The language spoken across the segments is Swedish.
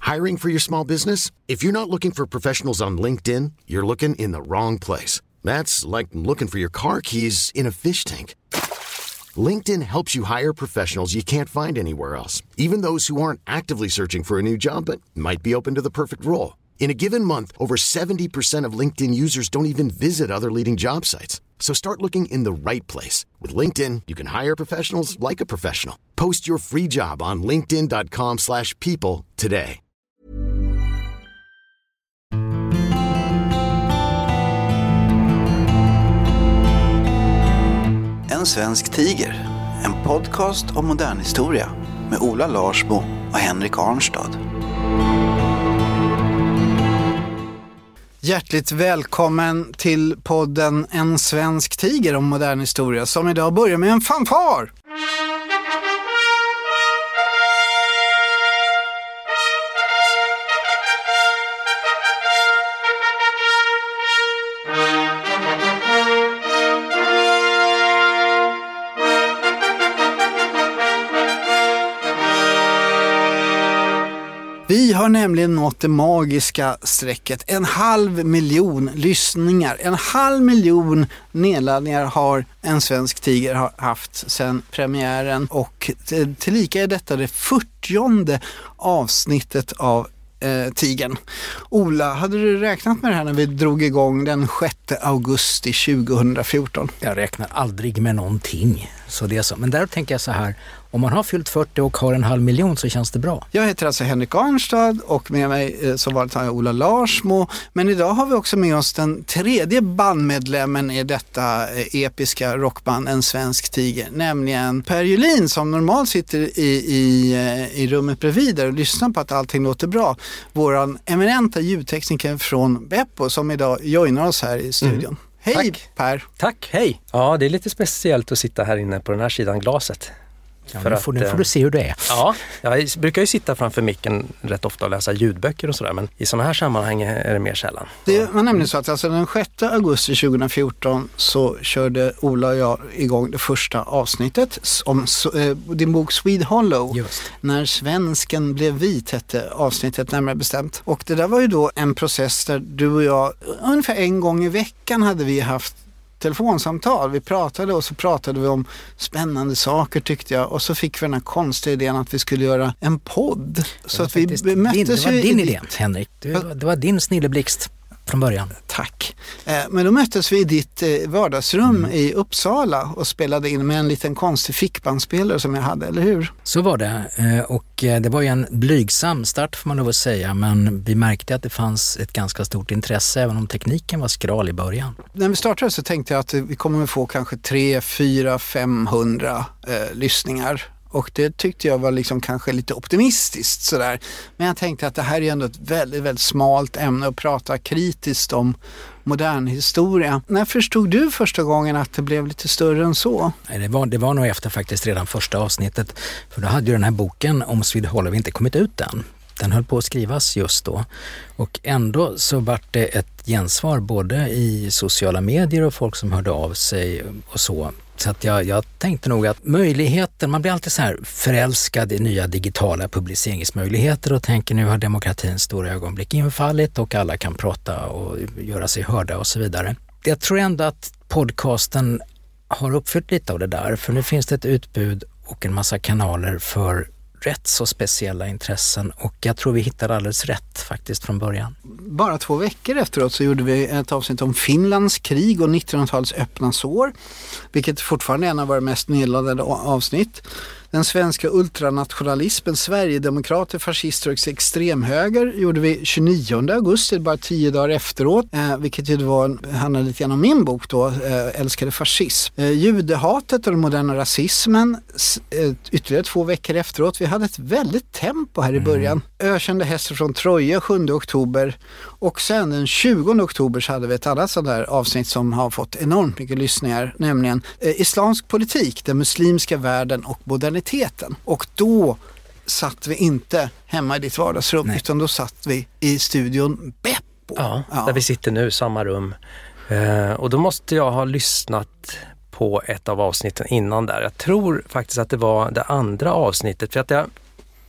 Hiring for your small business? If you're not looking for professionals on LinkedIn, you're looking in the wrong place. That's like looking for your car keys in a fish tank. LinkedIn helps you hire professionals you can't find anywhere else, even those who aren't actively searching for a new job but might be open to the perfect role. In a given month, over 70% of LinkedIn users don't even visit other leading job sites. So start looking in the right place. With LinkedIn, you can hire professionals like a professional. Post your free job on linkedin.com/people today. En svensk tiger, en podcast om modern historia med Ola Larsmo och Henrik Arnstad. Hjärtligt välkommen till podden En svensk tiger om modern historia som idag börjar med en fanfar. Vi har nämligen nått det magiska strecket. 500 000 lyssningar. 500 000 nedladdningar har En svensk tiger haft sedan premiären. Och tillika är detta det 40:e avsnittet av Tigern. Ola, hade du räknat med det här när vi drog igång den 6 augusti 2014? Jag räknar aldrig med någonting. Så det är så. Men där tänker jag så här, om man har fyllt 40 och har 500 000 så känns det bra. Jag heter alltså Henrik Arnstad och med mig så var det Ola Larsmo. Men idag har vi också med oss den tredje bandmedlemmen i detta episka rockband En svensk tiger. Nämligen Per Julin som normalt sitter i rummet bredvid där och lyssnar på att allting låter bra. Våran eminenta ljudtekniker från Beppo som idag joinar oss här i studion. Hej Tack. Per! Tack, hej! Ja, det är lite speciellt att sitta här inne på den här sidan glaset. Ja, nu får du se hur det är. Ja, jag brukar ju sitta framför micken rätt ofta och läsa ljudböcker och sådär, men i sådana här sammanhang är det mer sällan. Det var nämligen så att alltså den 6 augusti 2014 så körde Ola och jag igång det första avsnittet om din bok Swede Hollow. Just. När svensken blev vit hette avsnittet närmare bestämt. Och det där var ju då en process där du och jag ungefär en gång i veckan hade vi haft telefonsamtal. Vi pratade och så pratade vi om spännande saker tyckte jag och så fick vi den här konstiga idén att vi skulle göra en podd. Så att vi möttes. Det var din idé, Henrik. Det var din snilleblixt från början. Tack. Men då möttes vi i ditt vardagsrum i Uppsala och spelade in med en liten konstig fickbandspelare som jag hade, eller hur? Så var det. Och det var ju en blygsam start får man nog säga, men vi märkte att det fanns ett ganska stort intresse även om tekniken var skral i början. När vi startade så tänkte jag att vi kommer att få kanske 300, 400, 500 lyssningar. Och det tyckte jag var liksom kanske lite optimistiskt sådär. Men jag tänkte att det här är ändå ett väldigt, väldigt smalt ämne att prata kritiskt om modern historia. När förstod du första gången att det blev lite större än så? Det var nog efter faktiskt redan första avsnittet. För då hade ju den här boken om Swede Hollow inte kommit ut än. Den höll på att skrivas just då. Och ändå så var det ett gensvar både i sociala medier och folk som hörde av sig och så. Så att jag tänkte nog att möjligheten, man blir alltid så här förälskad i nya digitala publiceringsmöjligheter och tänker nu har demokratins stora ögonblick infallit och alla kan prata och göra sig hörda och så vidare. Jag tror ändå att podcasten har uppfyllt lite av det där, för nu finns det ett utbud och en massa kanaler för rätt så speciella intressen och jag tror vi hittade alldeles rätt faktiskt från början. Bara 2 veckor efteråt så gjorde vi ett avsnitt om Finlands krig och 1900-talets öppna sår, vilket fortfarande är en av våra mest nedladdade avsnitt. Den svenska ultranationalismen, Sverigedemokrater, fascister och extremhöger gjorde vi 29 augusti, bara 10 dagar efteråt, vilket ju handlade lite grann om min bok då, Älskade fascism. Judehatet och den moderna rasismen, ytterligare 2 veckor efteråt. Vi hade ett väldigt tempo här i början. Ökände hästar från Troja 7 oktober och sen den 20 oktober så hade vi ett annat sådant där avsnitt som har fått enormt mycket lyssningar, nämligen islamsk politik, den muslimska världen och moderniteten. Och då satt vi inte hemma i ditt vardagsrum utan då satt vi i studion Beppo. Ja, där vi sitter nu, samma rum. Och då måste jag ha lyssnat på ett av avsnitten innan där. Jag tror faktiskt att det var det andra avsnittet, för att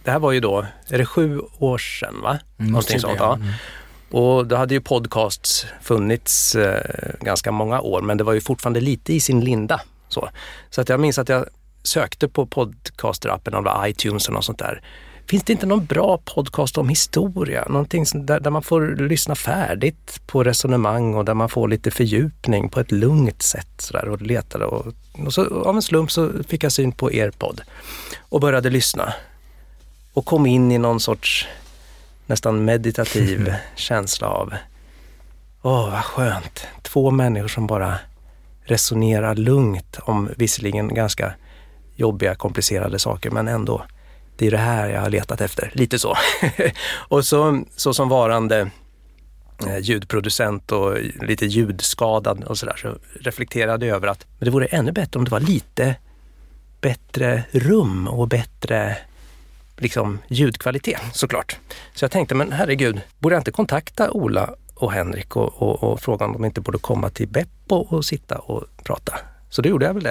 det här var ju då, är det 7 år sedan va? Någonting sånt, ja. Och då hade ju podcasts funnits ganska många år, men det var ju fortfarande lite i sin linda. Så att jag minns att jag sökte på podcaster-appen av iTunes och sånt där. Finns det inte någon bra podcast om historia? Någonting där man får lyssna färdigt på resonemang och där man får lite fördjupning på ett lugnt sätt sådär, och letade. Och så av en slump så fick jag syn på er podd och började lyssna. Och kom in i någon sorts nästan meditativ känsla av vad skönt. 2 människor som bara resonerar lugnt om visserligen ganska jobbiga, komplicerade saker, men ändå, det är det här jag har letat efter. Lite så. Och så som varande ljudproducent och lite ljudskadad och sådär, så reflekterade jag över att det vore ännu bättre om det var lite bättre rum och bättre liksom ljudkvalitet, såklart. Så jag tänkte, men herregud, borde jag inte kontakta Ola och Henrik och fråga om de inte borde komma till Beppo och sitta och prata. Så det gjorde jag väl det.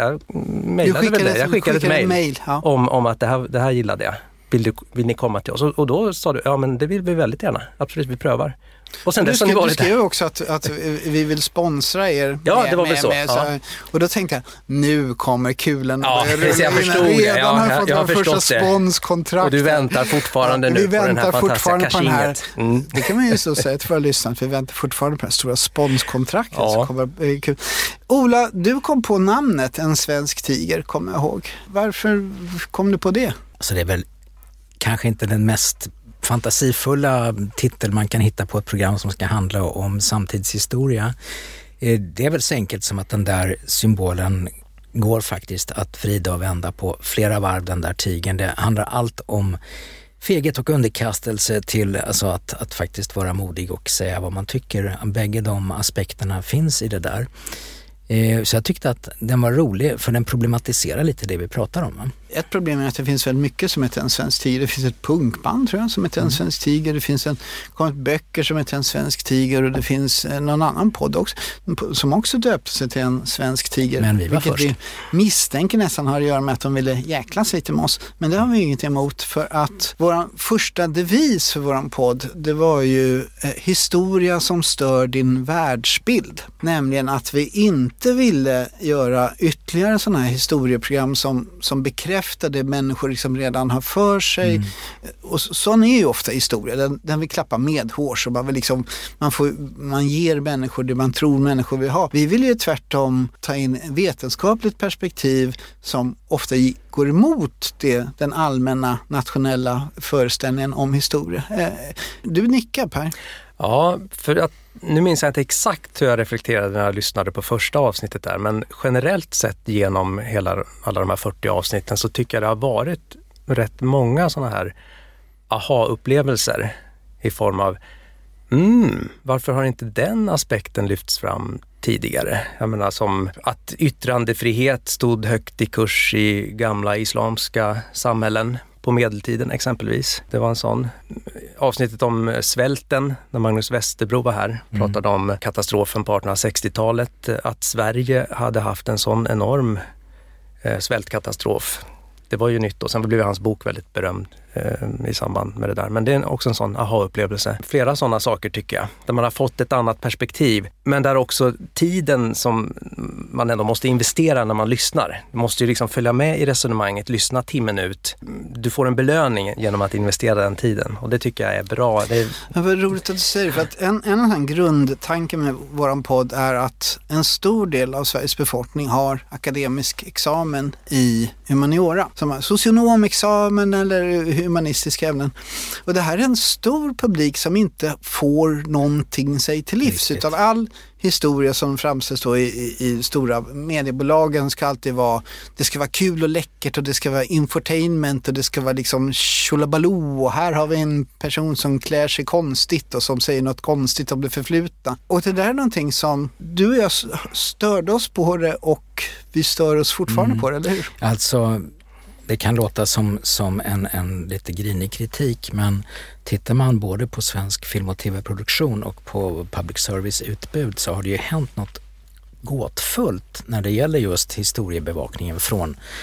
Jag skickade ett mejl om att det här gillade jag. Vill ni komma till oss? Och då sa du, ja men det vill vi väldigt gärna. Absolut, vi prövar. Och sen du skrev också att vi vill sponsra er. Ja, det var väl så. Ja. Och då tänkte jag, nu kommer kulen. Ja, jag förstod det. Jag har förstått det. Sponskontrakt. Och du väntar fortfarande nu på den här fantastiska cashinget. Det kan man ju så säga till våra lyssnare, att vi väntar fortfarande på det stora sponskontraktet. Ja. Kul. Ola, du kom på namnet En svensk tiger, kommer jag ihåg. Varför kom du på det? Så det är väl kanske inte den mest fantasifulla titel man kan hitta på ett program som ska handla om samtidshistoria. Det är väl så enkelt som att den där symbolen går faktiskt att vrida och vända på flera varv, den där tigern. Det handlar allt om feghet och underkastelse till alltså att faktiskt vara modig och säga vad man tycker. Bägge de aspekterna finns i det där. Så jag tyckte att den var rolig, för den problematiserar lite det vi pratar om. Va? Ett problem är att det finns väldigt mycket som heter En svensk tiger. Det finns ett punkband, tror jag, som heter En svensk tiger. Det finns kommit böcker som heter En svensk tiger, och det finns någon annan podd också som också döpte sig till En svensk tiger. Men vi var först. Vi misstänker nästan har att göra med att de ville jäklas lite med oss. Men det har vi inget emot, för att vår första devis för våran podd, det var ju historia som stör din världsbild. Nämligen att vi inte ville göra ytterligare sådana här historieprogram som bekräftar det människor liksom redan har för sig. Och sån är ju ofta historia. Den vill klappa med hårs, och man ger människor det man tror människor vill ha. Vi vill ju tvärtom ta in vetenskapligt perspektiv som ofta går emot den allmänna nationella föreställningen om historia. Du nickar, Per. Ja, för att nu minns jag inte exakt hur jag reflekterade när jag lyssnade på första avsnittet där, men generellt sett genom alla de här 40 avsnitten så tycker jag det har varit rätt många sådana här aha-upplevelser i form av varför har inte den aspekten lyfts fram tidigare? Jag menar, som att yttrandefrihet stod högt i kurs i gamla islamska samhällen på medeltiden exempelvis. Det var en sån. Avsnittet om svälten, när Magnus Westerbro var här, pratade om katastrofen på 1860-talet, att Sverige hade haft en sån enorm svältkatastrof. Det var ju nytt, och sen blev hans bok väldigt berömd i samband med det där. Men det är också en sån aha-upplevelse. Flera sådana saker tycker jag, där man har fått ett annat perspektiv. Men där också tiden som man ändå måste investera när man lyssnar. Du måste ju liksom följa med i resonemanget, lyssna timmen ut. Du får en belöning genom att investera den tiden. Och det tycker jag är bra. Det var roligt att du säger, för att en grundtanke med våran podd är att en stor del av Sveriges befolkning har akademisk examen i humaniora. Som har socionomexamen eller humanistiska ämnen. Och det här är en stor publik som inte får någonting sig till livs. Utan all historia som framställs då i stora mediebolagen ska alltid vara, det ska vara kul och läckert, och det ska vara infotainment, och det ska vara liksom tjolabaloo, och här har vi en person som klär sig konstigt och som säger något konstigt om det förflutna. Och det där är någonting som du och jag störde oss på det, och vi stör oss fortfarande på det, eller hur? Alltså, det kan låta som en lite grinig kritik, men tittar man både på svensk film- och tv-produktion och på public service-utbud, så har det ju hänt något gåtfullt när det gäller just historiebevakningen från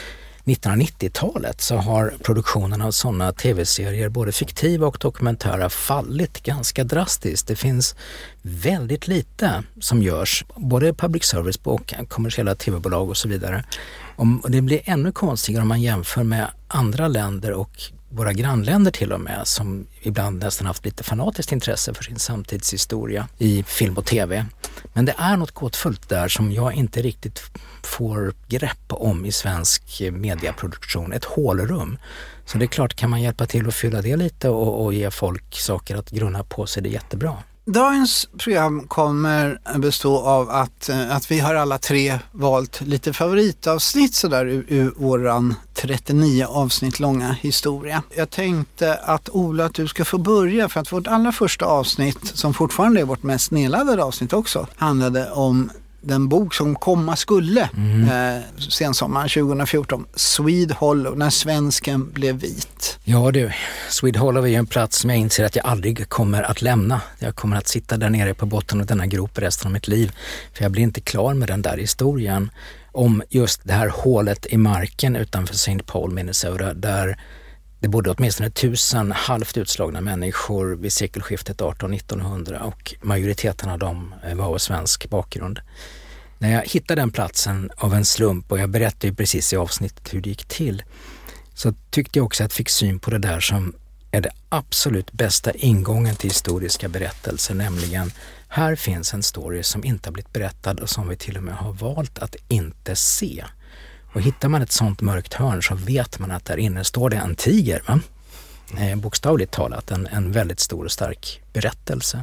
1990-talet så har produktionen av sådana tv-serier, både fiktiva och dokumentära, fallit ganska drastiskt. Det finns väldigt lite som görs, både public service och kommersiella tv-bolag och så vidare. Och det blir ännu konstigare om man jämför med andra länder och våra grannländer till och med, som ibland nästan haft lite fanatiskt intresse för sin samtidshistoria i film och tv. Men det är något gåtfullt där som jag inte riktigt får grepp om i svensk mediaproduktion. Ett hålrum. Så det är klart, kan man hjälpa till att fylla det lite och ge folk saker att grunna på, så är det jättebra. Dagens program kommer bestå av att vi har alla tre valt lite favoritavsnitt sådär ur våran 39 avsnitt långa historia. Jag tänkte att Ola, att du ska få börja, för att vårt allra första avsnitt, som fortfarande är vårt mest nedladdade avsnitt också, handlade om den bok som komma skulle sensommaren 2014, Swede Hollow, när svensken blev vit. Ja du, Swede Hollow är ju en plats som jag inser att jag aldrig kommer att lämna. Jag kommer att sitta där nere på botten av denna grop resten av mitt liv, för jag blir inte klar med den där historien om just det här hålet i marken utanför St. Paul, Minnesota, där det bodde åtminstone 1000 halvt utslagna människor vid sekelskiftet 1800-1900 och majoriteten av dem var av svensk bakgrund. När jag hittade den platsen av en slump, och jag berättade ju precis i avsnittet hur det gick till, så tyckte jag också att jag fick syn på det där som är det absolut bästa ingången till historiska berättelser, nämligen här finns en story som inte har blivit berättad och som vi till och med har valt att inte se. Och hittar man ett sånt mörkt hörn så vet man att där inne står det en tiger, va? Bokstavligt talat en väldigt stor och stark berättelse.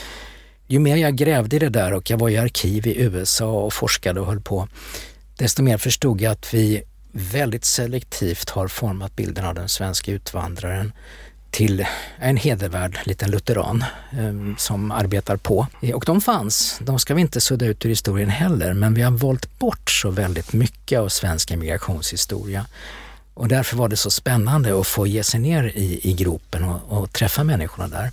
Ju mer jag grävde i det där, och jag var i arkiv i USA och forskade och höll på, desto mer förstod jag att vi väldigt selektivt har format bilden av den svenska utvandraren till en hedervärd liten lutheran som arbetar på. Och de fanns, de ska vi inte sudda ut ur historien heller, men vi har valt bort så väldigt mycket av svensk emigrationshistoria. Och därför var det så spännande att få ge sig ner i gropen och träffa människorna där.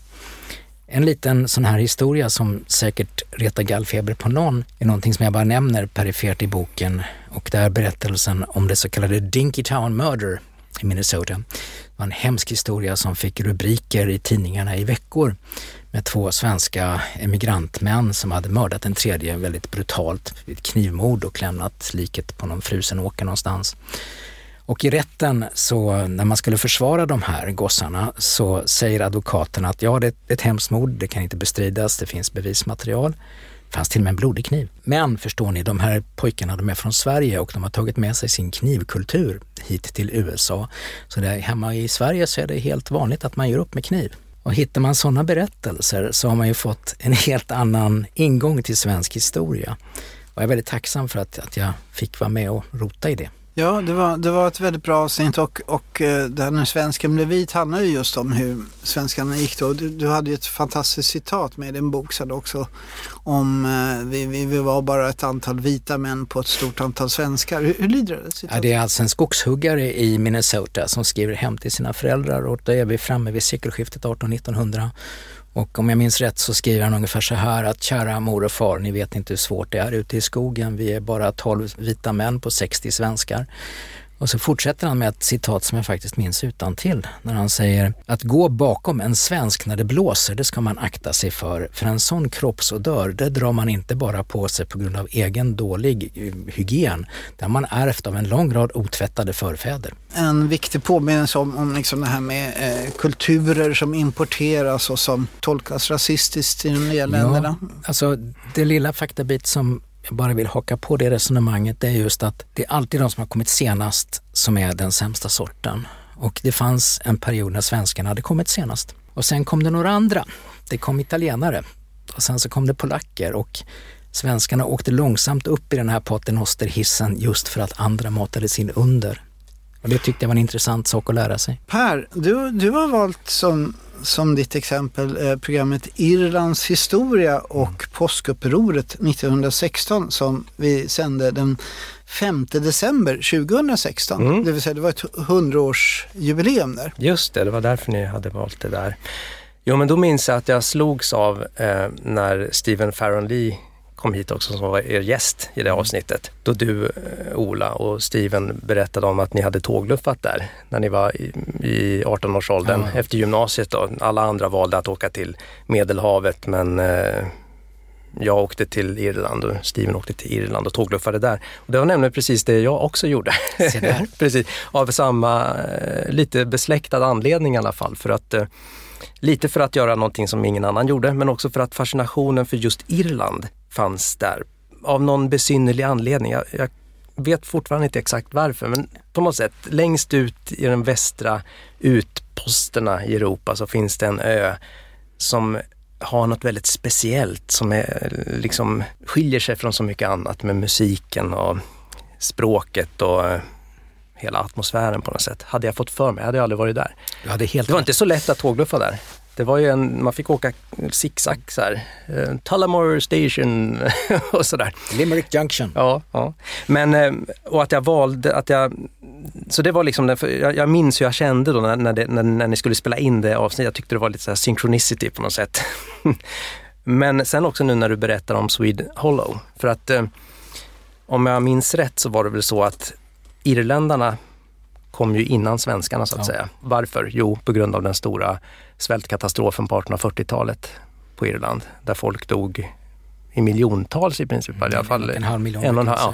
En liten sån här historia som säkert retar gallfeber på någon är någonting som jag bara nämner perifert i boken, och det är berättelsen om det så kallade Dinkytown Murder i Minnesota. Det var en hemsk historia som fick rubriker i tidningarna i veckor med 2 svenska emigrantmän som hade mördat en tredje väldigt brutalt vid ett knivmord och lämnat liket på någon frusen åker någonstans. Och i rätten, så när man skulle försvara de här gossarna, så säger advokaten att ja, det är ett hemskt mord, det kan inte bestridas, det finns bevismaterial. Det fanns till och med en blodig kniv. Men förstår ni, de här pojkarna, de är från Sverige och de har tagit med sig sin knivkultur hit till USA. Så där hemma i Sverige så är det helt vanligt att man gör upp med kniv. Och hittar man sådana berättelser så har man ju fått en helt annan ingång till svensk historia. Och jag är väldigt tacksam för att jag fick vara med och rota i det. Ja, det var ett väldigt bra avsnitt, och det här när svensken blev vit handlar ju just om hur svenskarna gick då. Du hade ju ett fantastiskt citat med din bok så också om vi var bara ett antal vita män på ett stort antal svenskar. Hur lyder det citatet? Ja, det är alltså en skogshuggare i Minnesota som skriver hem till sina föräldrar, och då är vi framme vid sekelskiftet 1800-1900. Och om jag minns rätt så skriver han ungefär så här att kära mor och far, ni vet inte hur svårt det är ute i skogen. Vi är bara 12 vita män på 60 svenskar. Och så fortsätter han med ett citat som jag faktiskt minns utantill, när han säger att gå bakom en svensk när det blåser, det ska man akta sig för en sån kroppsodör, det drar man inte bara på sig på grund av egen dålig hygien, där man ärvt av en lång rad otvättade förfäder. En viktig påminnelse om liksom det här med kulturer som importeras och som tolkas rasistiskt i de nya länderna. Ja, alltså det lilla faktabit som jag bara vill haka på det resonemanget, det är just att det är alltid de som har kommit senast som är den sämsta sorten. Och det fanns en period när svenskarna hade kommit senast. Och sen kom det några andra. Det kom italienare. Och sen så kom det polacker. Och svenskarna åkte långsamt upp i den här paternosterhissen just för att andra matades in under. Och det tyckte jag var en intressant sak att lära sig. Per, du har valt som ditt exempel programmet Irlands historia och påskupproret 1916 som vi sände den 5 december 2016. Det vill säga det var ett 100-årsjubileum där. Just det var därför ni hade valt det där. Jo, men då minns jag att jag slogs av när Stephen Farron Lee kom hit också som var er gäst i det avsnittet. Då du, Ola och Steven berättade om att ni hade tågluffat där när ni var i 18-årsåldern efter gymnasiet. Då. Alla andra valde att åka till Medelhavet, men jag åkte till Irland och Steven åkte till Irland och tågluffade där. Och det var nämligen precis det jag också gjorde. Precis, av samma lite besläktad anledning i alla fall. Lite för att göra någonting som ingen annan gjorde, men också för att fascinationen för just Irland fanns där. Av någon besynnerlig anledning. Jag vet fortfarande inte exakt varför, men på något sätt längst ut i de västra utposterna i Europa så finns det en ö som har något väldigt speciellt som är, liksom, skiljer sig från så mycket annat med musiken och språket och hela atmosfären på något sätt. Hade jag fått för mig, hade jag aldrig varit där. Det var inte så lätt att tågluffa där. Det var ju man fick åka zigzag så här. Tullamore Station och sådär. Limerick Junction. Ja. Men, och att jag valde, så det var liksom, jag minns hur jag kände då när ni skulle spela in det avsnitt. Jag tyckte det var lite så här synchronicity på något sätt. Men sen också nu när du berättar om Swede Hollow. För att om jag minns rätt så var det väl så att irländarna kom ju innan svenskarna så att säga. Varför? Jo, på grund av den stora svältkatastrofen på 1840-talet på Irland. Där folk dog i miljontals i princip. I alla fall 1,5 miljon.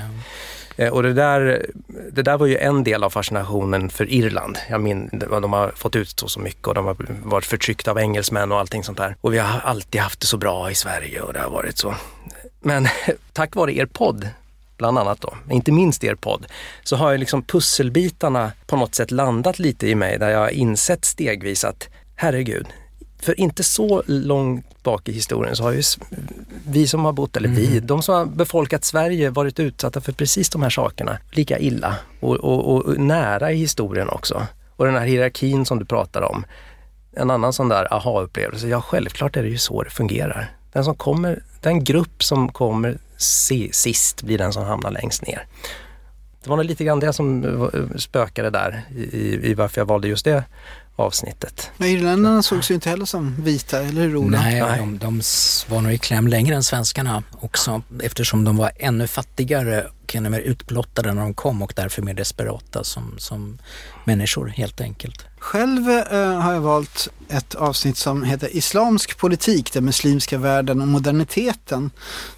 Och det där var ju en del av fascinationen för Irland. De har fått utstå så mycket och de har varit förtryckta av engelsmän och allting sånt där. Och vi har alltid haft det så bra i Sverige och det har varit så. Men tack vare er podd, bland annat då, inte minst er podd, så har ju liksom pusselbitarna på något sätt landat lite i mig där jag har insett stegvis att herregud, för inte så långt bak i historien så har ju vi som har bott, eller de som har befolkat Sverige varit utsatta för precis de här sakerna lika illa och nära i historien också. Och den här hierarkin som du pratar om, en annan sån där aha-upplevelse, ja självklart är det ju så det fungerar. Den grupp som kommer sist blir den som hamnar längst ner. Det var nog lite grann det som spökade där i varför jag valde just det avsnittet. Men irländarna sågs ju inte heller som vita, eller hur Ola? Nej, de var nog i kläm längre än svenskarna också, eftersom de var ännu fattigare och ännu mer utblottade när de kom och därför mer desperata som människor helt enkelt. Själv har jag valt ett avsnitt som heter Islamsk politik, den muslimska världen och moderniteten,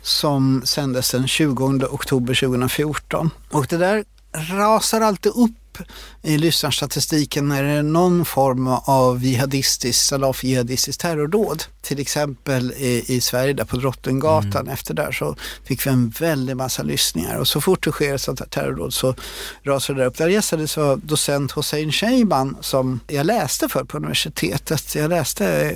som sändes den 20 oktober 2014. Och det där rasar alltid upp i lyssnarstatistiken när det är någon form av salaf-jihadistisk terrordåd. Till exempel i Sverige där på Drottninggatan efter där så fick vi en väldigt massa lyssningar. Och så fort det sker ett sånt här terrordåd så rasar det upp. Där gästades var docent Hossein Sheiban som jag läste för på universitetet. Jag läste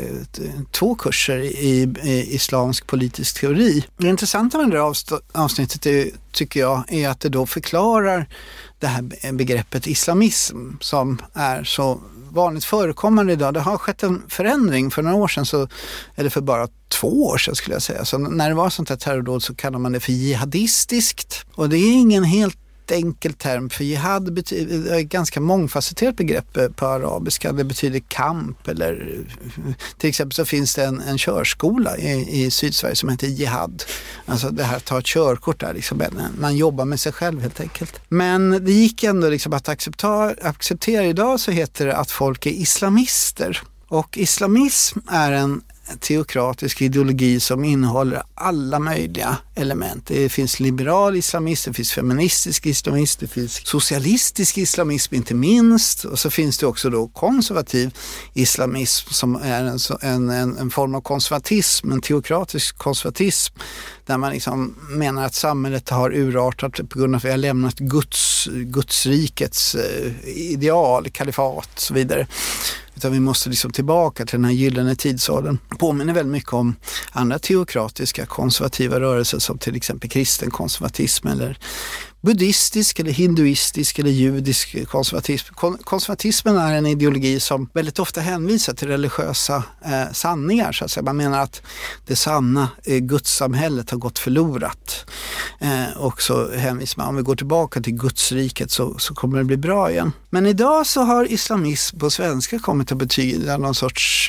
2 kurser i islamsk politisk teori. Det intressanta med det här avsnittet tycker jag är att det då förklarar det här begreppet islamism som är så vanligt förekommande idag. Det har skett en förändring för några år sedan, eller för bara 2 år sedan skulle jag säga. Så när det var sånt här terrordåd så kallar man det för jihadistiskt. Och det är ingen helt enkel term, för jihad betyder ett ganska mångfacetterat begrepp på arabiska. Det betyder kamp, eller till exempel så finns det en körskola i Sydsverige som heter jihad. Alltså det här att ta ett körkort där, liksom, man jobbar med sig själv helt enkelt. Men det gick ändå liksom att acceptera. Idag så heter det att folk är islamister. Och islamism är en teokratisk ideologi som innehåller alla möjliga element. Det finns liberal islamism, det finns feministisk islamism, det finns socialistisk islamism inte minst, och så finns det också då konservativ islamism som är en form av konservatism, en teokratisk konservatism där man liksom menar att samhället har urartat på grund av att vi har lämnat Gudsrikets ideal, kalifat och så vidare. Utan vi måste liksom tillbaka till den här gyllene tidsåldern. Påminner väldigt mycket om andra teokratiska konservativa rörelser som till exempel kristen konservatism eller buddhistisk eller hinduistisk eller judisk konservatism. Konservatismen är en ideologi som väldigt ofta hänvisar till religiösa sanningar. Så att säga. Man menar att det sanna gudssamhället har gått förlorat. Och så hänvisar man, om vi går tillbaka till gudsriket så kommer det bli bra igen. Men idag så har islamism på svenska kommit att betyda någon sorts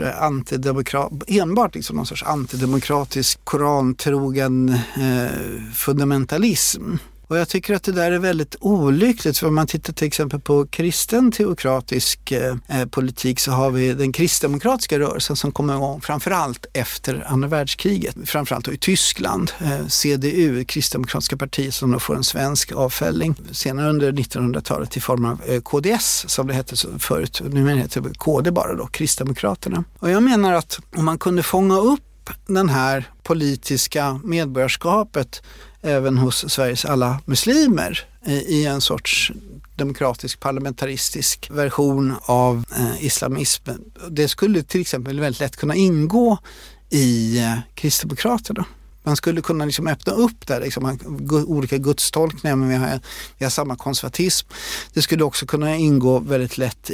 enbart liksom någon sorts antidemokratisk, korantrogen fundamentalism. Och jag tycker att det där är väldigt olyckligt, för om man tittar till exempel på kristen teokratisk politik så har vi den kristdemokratiska rörelsen som kommer igång framförallt efter andra världskriget. Framförallt i Tyskland, CDU, kristdemokratiska partiet, som då får en svensk avfällning senare under 1900-talet i form av KDS som det hette förut. Nu heter det KD bara då, Kristdemokraterna. Och jag menar att om man kunde fånga upp den här politiska medborgarskapet även hos Sveriges alla muslimer i en sorts demokratisk parlamentaristisk version av islamism. Det skulle till exempel väldigt lätt kunna ingå i Kristdemokraterna. Man skulle kunna liksom öppna upp där, liksom, olika gudstolkningar, men vi har samma konservatism. Det skulle också kunna ingå väldigt lätt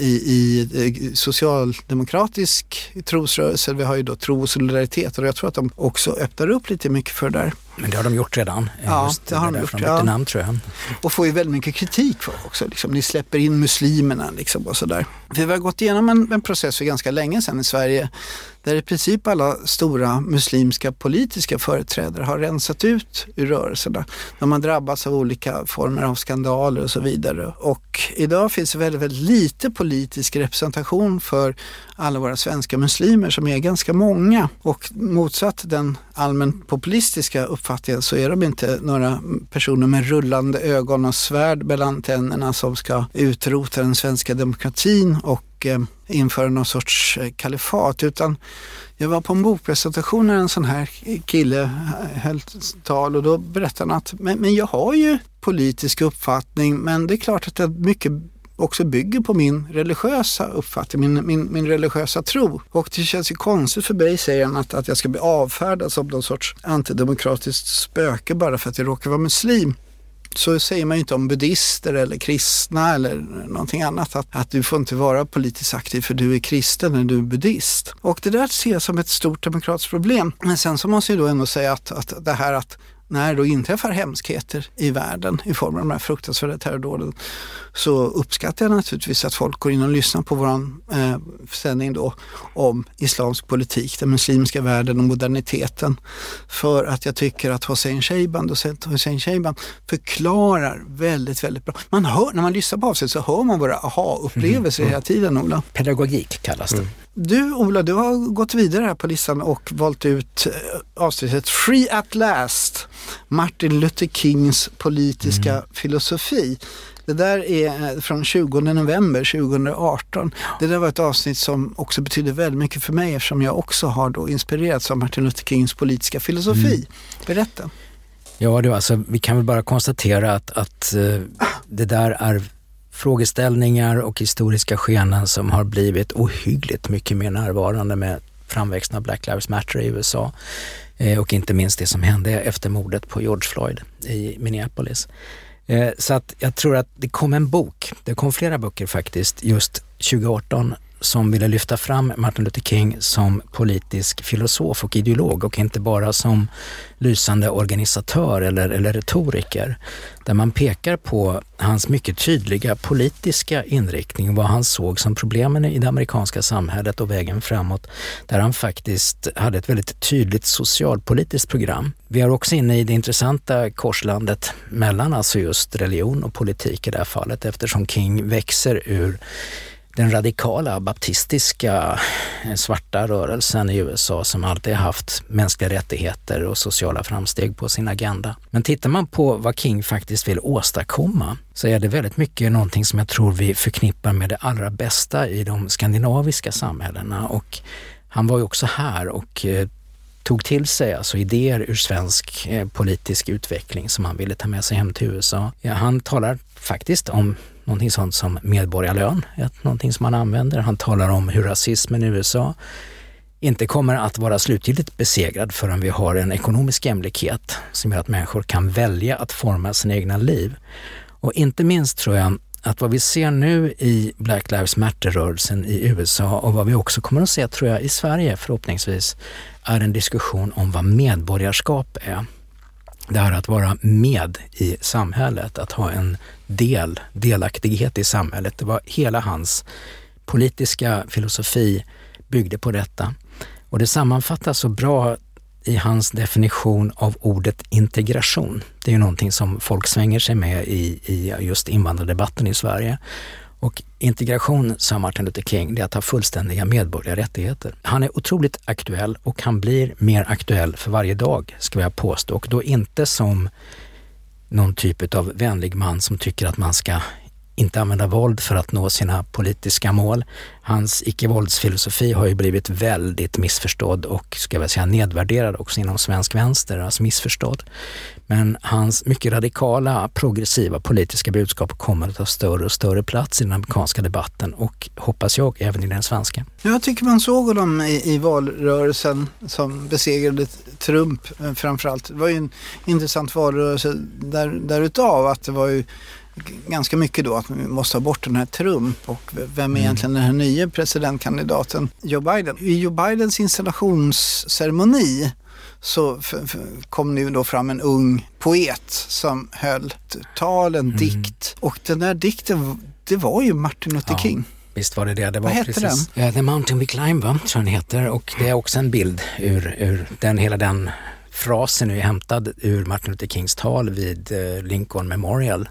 i socialdemokratisk trosrörelse. Vi har ju då tro och solidaritet, och jag tror att de också öppnar upp lite mycket för det där. Men det har de gjort redan. Ja, det har de gjort. Ja. Namn, tror jag. Och får ju väldigt mycket kritik för också. Liksom. Ni släpper in muslimerna liksom, och sådär. Vi har gått igenom en process för ganska länge sedan i Sverige där i princip alla stora muslimska politiska företrädare har rensat ut ur rörelserna. De har drabbats av olika former av skandaler och så vidare. Och idag finns det väldigt, väldigt lite politisk representation för alla våra svenska muslimer som är ganska många. Och motsatt den allmän populistiska uppfattningen så är de inte några personer med rullande ögon och svärd mellan tänderna som ska utrota den svenska demokratin och införa någon sorts kalifat, utan jag var på en bokpresentation när en sån här kille höll tal, och då berättade han att men jag har ju politisk uppfattning, men det är klart att det mycket också bygger på min religiösa uppfattning, min religiösa tro. Och det känns ju konstigt för mig, säger han, att jag ska bli avfärdad som någon sorts antidemokratiskt spöke bara för att jag råkar vara muslim. Så säger man ju inte om buddhister eller kristna eller någonting annat, att du får inte vara politiskt aktiv för du är kristen eller du är buddhist. Och det där ser jag som ett stort demokratiskt problem. Men sen så måste jag då ändå säga att det här att när då inträffar hemskheter i världen i form av de här fruktansvärda terrordåden, så uppskattar jag naturligtvis att folk går in och lyssnar på våran sändning då om islamsk politik, den muslimska världen och moderniteten. För att jag tycker att Hossein Sheiban förklarar väldigt, väldigt bra. Man hör, när man lyssnar på avsnitt så hör man våra aha-upplevelser hela tiden, Ola. Pedagogik kallas det. Du, Ola, du har gått vidare här på listan och valt ut avsnittet Free at Last, Martin Luther Kings politiska filosofi. Det där är från 20 november 2018. Det där var ett avsnitt som också betyder väldigt mycket för mig, eftersom jag också har då inspirerats av Martin Luther Kings politiska filosofi. Berätta. Ja, det, alltså, vi kan väl bara konstatera att det där är frågeställningar och historiska skenan som har blivit ohyggligt mycket mer närvarande med framväxten av Black Lives Matter i USA, och inte minst det som hände efter mordet på George Floyd i Minneapolis. Så att jag tror att det kom en bok, det kom flera böcker faktiskt just 2018 som ville lyfta fram Martin Luther King som politisk filosof och ideolog, och inte bara som lysande organisatör eller retoriker, där man pekar på hans mycket tydliga politiska inriktning, vad han såg som problemen i det amerikanska samhället och vägen framåt, där han faktiskt hade ett väldigt tydligt socialpolitiskt program. Vi är också inne i det intressanta korslandet mellan alltså just religion och politik i det här fallet, eftersom King växer ur den radikala baptistiska svarta rörelsen i USA som alltid haft mänskliga rättigheter och sociala framsteg på sin agenda. Men tittar man på vad King faktiskt vill åstadkomma, så är det väldigt mycket någonting som jag tror vi förknippar med det allra bästa i de skandinaviska samhällena. Och han var ju också här och tog till sig alltså idéer ur svensk politisk utveckling som han ville ta med sig hem till USA. Ja, han talar faktiskt om någonting sånt som medborgarlön, någonting som han använder. Han talar om hur rasismen i USA inte kommer att vara slutgiltigt besegrad förrän vi har en ekonomisk jämlikhet som gör att människor kan välja att forma sina egna liv. Och inte minst tror jag att vad vi ser nu i Black Lives Matter-rörelsen i USA och vad vi också kommer att se, tror jag, i Sverige förhoppningsvis, är en diskussion om vad medborgarskap är. Det är att vara med i samhället, att ha en delaktighet i samhället. Det var hela hans politiska filosofi byggde på detta. Och det sammanfattas så bra i hans definition av ordet integration. Det är ju någonting som folk svänger sig med i just invandrardebatten i Sverige. Och integration, sa Martin Luther King, det är att ha fullständiga medborgerliga rättigheter. Han är otroligt aktuell och han blir mer aktuell för varje dag, ska jag påstå. Och då inte som någon typ av vänlig man som tycker att man ska inte använda våld för att nå sina politiska mål. Hans icke-våldsfilosofi har ju blivit väldigt missförstådd och, ska jag säga, nedvärderad också inom svensk vänster, alltså missförstådd. Men hans mycket radikala, progressiva politiska budskap kommer att ta större och större plats i den amerikanska debatten och, hoppas jag, även i den svenska. Jag tycker man såg dem i valrörelsen som besegrade Trump framförallt. Det var ju en intressant valrörelse därutav, att det var ju ganska mycket då att vi måste ha bort den här Trump och vem är egentligen den här nya presidentkandidaten Joe Biden. I Joe Bidens installationsceremoni så kom nu då fram en ung poet som höll tal, en dikt, och den där dikten, det var ju Martin Luther King. Visst var det det. Vad hette precis den? The Mountain We Climb, va? Så den heter, och det är också en bild ur den, hela den frasen är hämtad ur Martin Luther Kings tal vid Lincoln Memorial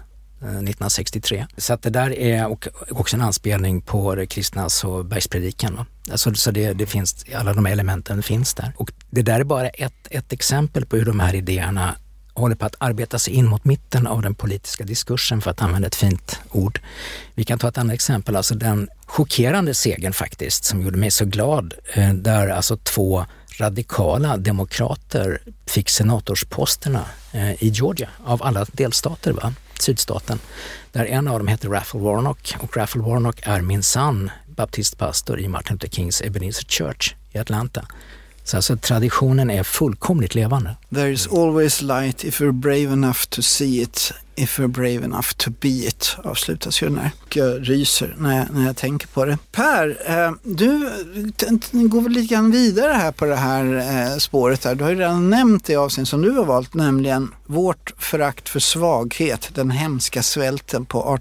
1963. Så att det där är också en anspelning på Kristnas och Bergspredikan. Alltså, så det finns, alla de elementen finns där. Och det där är bara ett exempel på hur de här idéerna håller på att arbeta sig in mot mitten av den politiska diskursen, för att använda ett fint ord. Vi kan ta ett annat exempel, alltså den chockerande segern faktiskt, som gjorde mig så glad, där alltså 2 radikala demokrater fick senatorsposterna i Georgia av alla delstater, va? Sydstaten, där en av dem heter Raphael Warnock, och Raphael Warnock är minsann baptistpastor i Martin Luther Kings Ebenezer Church i Atlanta. Så alltså traditionen är fullkomligt levande. There is always light if you're brave enough to see it, if you're brave enough to be it, avslutas ju den här. Och jag ryser när jag tänker på det. Per, du går väl lite grann vidare här på det här spåret där. Du har ju redan nämnt det avsnitt som du har valt, nämligen vårt förakt för svaghet, den hemska svälten på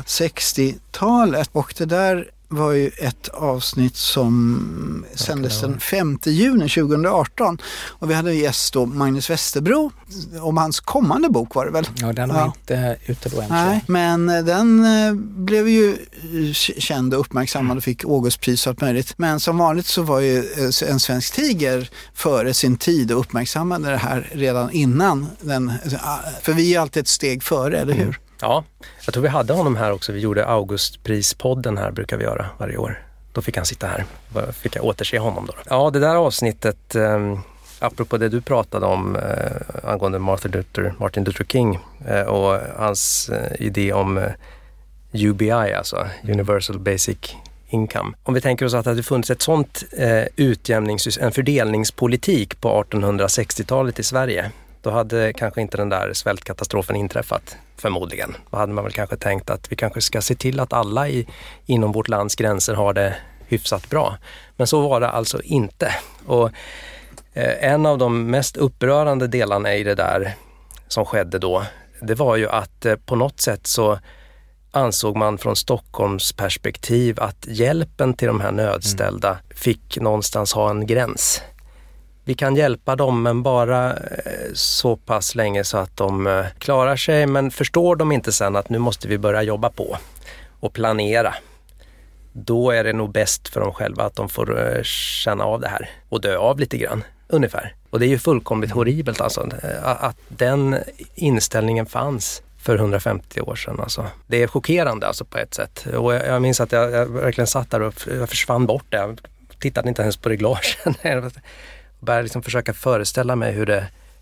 1860-talet. Och det där var ju ett avsnitt som sändes den 5 juni 2018. Och vi hade en gäst då, Magnus Westerbro, om hans kommande bok var det väl? Ja, den var inte ute då än. Nej, men den blev ju känd och uppmärksammad och fick Augustpris och allt möjligt. Men som vanligt så var ju En svensk tiger före sin tid och uppmärksammade det här redan innan den. För vi är alltid ett steg före, eller hur? Ja, jag tror vi hade honom här också. Vi gjorde Augustprispodden här, brukar vi göra varje år. Då fick han sitta här. Fick jag återse honom då. Ja, det där avsnittet, apropå det du pratade om angående Martin Luther King och hans idé om UBI, alltså Universal Basic Income. Om vi tänker oss att det hade funnits ett sånt en fördelningspolitik på 1860-talet i Sverige, då hade kanske inte den där svältkatastrofen inträffat, förmodligen. Då hade man väl kanske tänkt att vi kanske ska se till att alla inom vårt lands gränser har det hyfsat bra. Men så var det alltså inte. Och en av de mest upprörande delarna i det där som skedde då, det var ju att på något sätt så ansåg man från Stockholms perspektiv att hjälpen till de här nödställda fick någonstans ha en gräns. Vi kan hjälpa dem, men bara så pass länge så att de klarar sig. Men förstår de inte sen att nu måste vi börja jobba på och planera, då är det nog bäst för dem själva att de får känna av det här och dö av lite grann, ungefär. Och det är ju fullkomligt horribelt alltså, att den inställningen fanns för 150 år sedan. Alltså. Det är chockerande alltså, på ett sätt. Och jag minns att jag verkligen satt där och jag försvann bort där. Jag tittade inte ens på reglagen. Jag började liksom försöka föreställa mig hur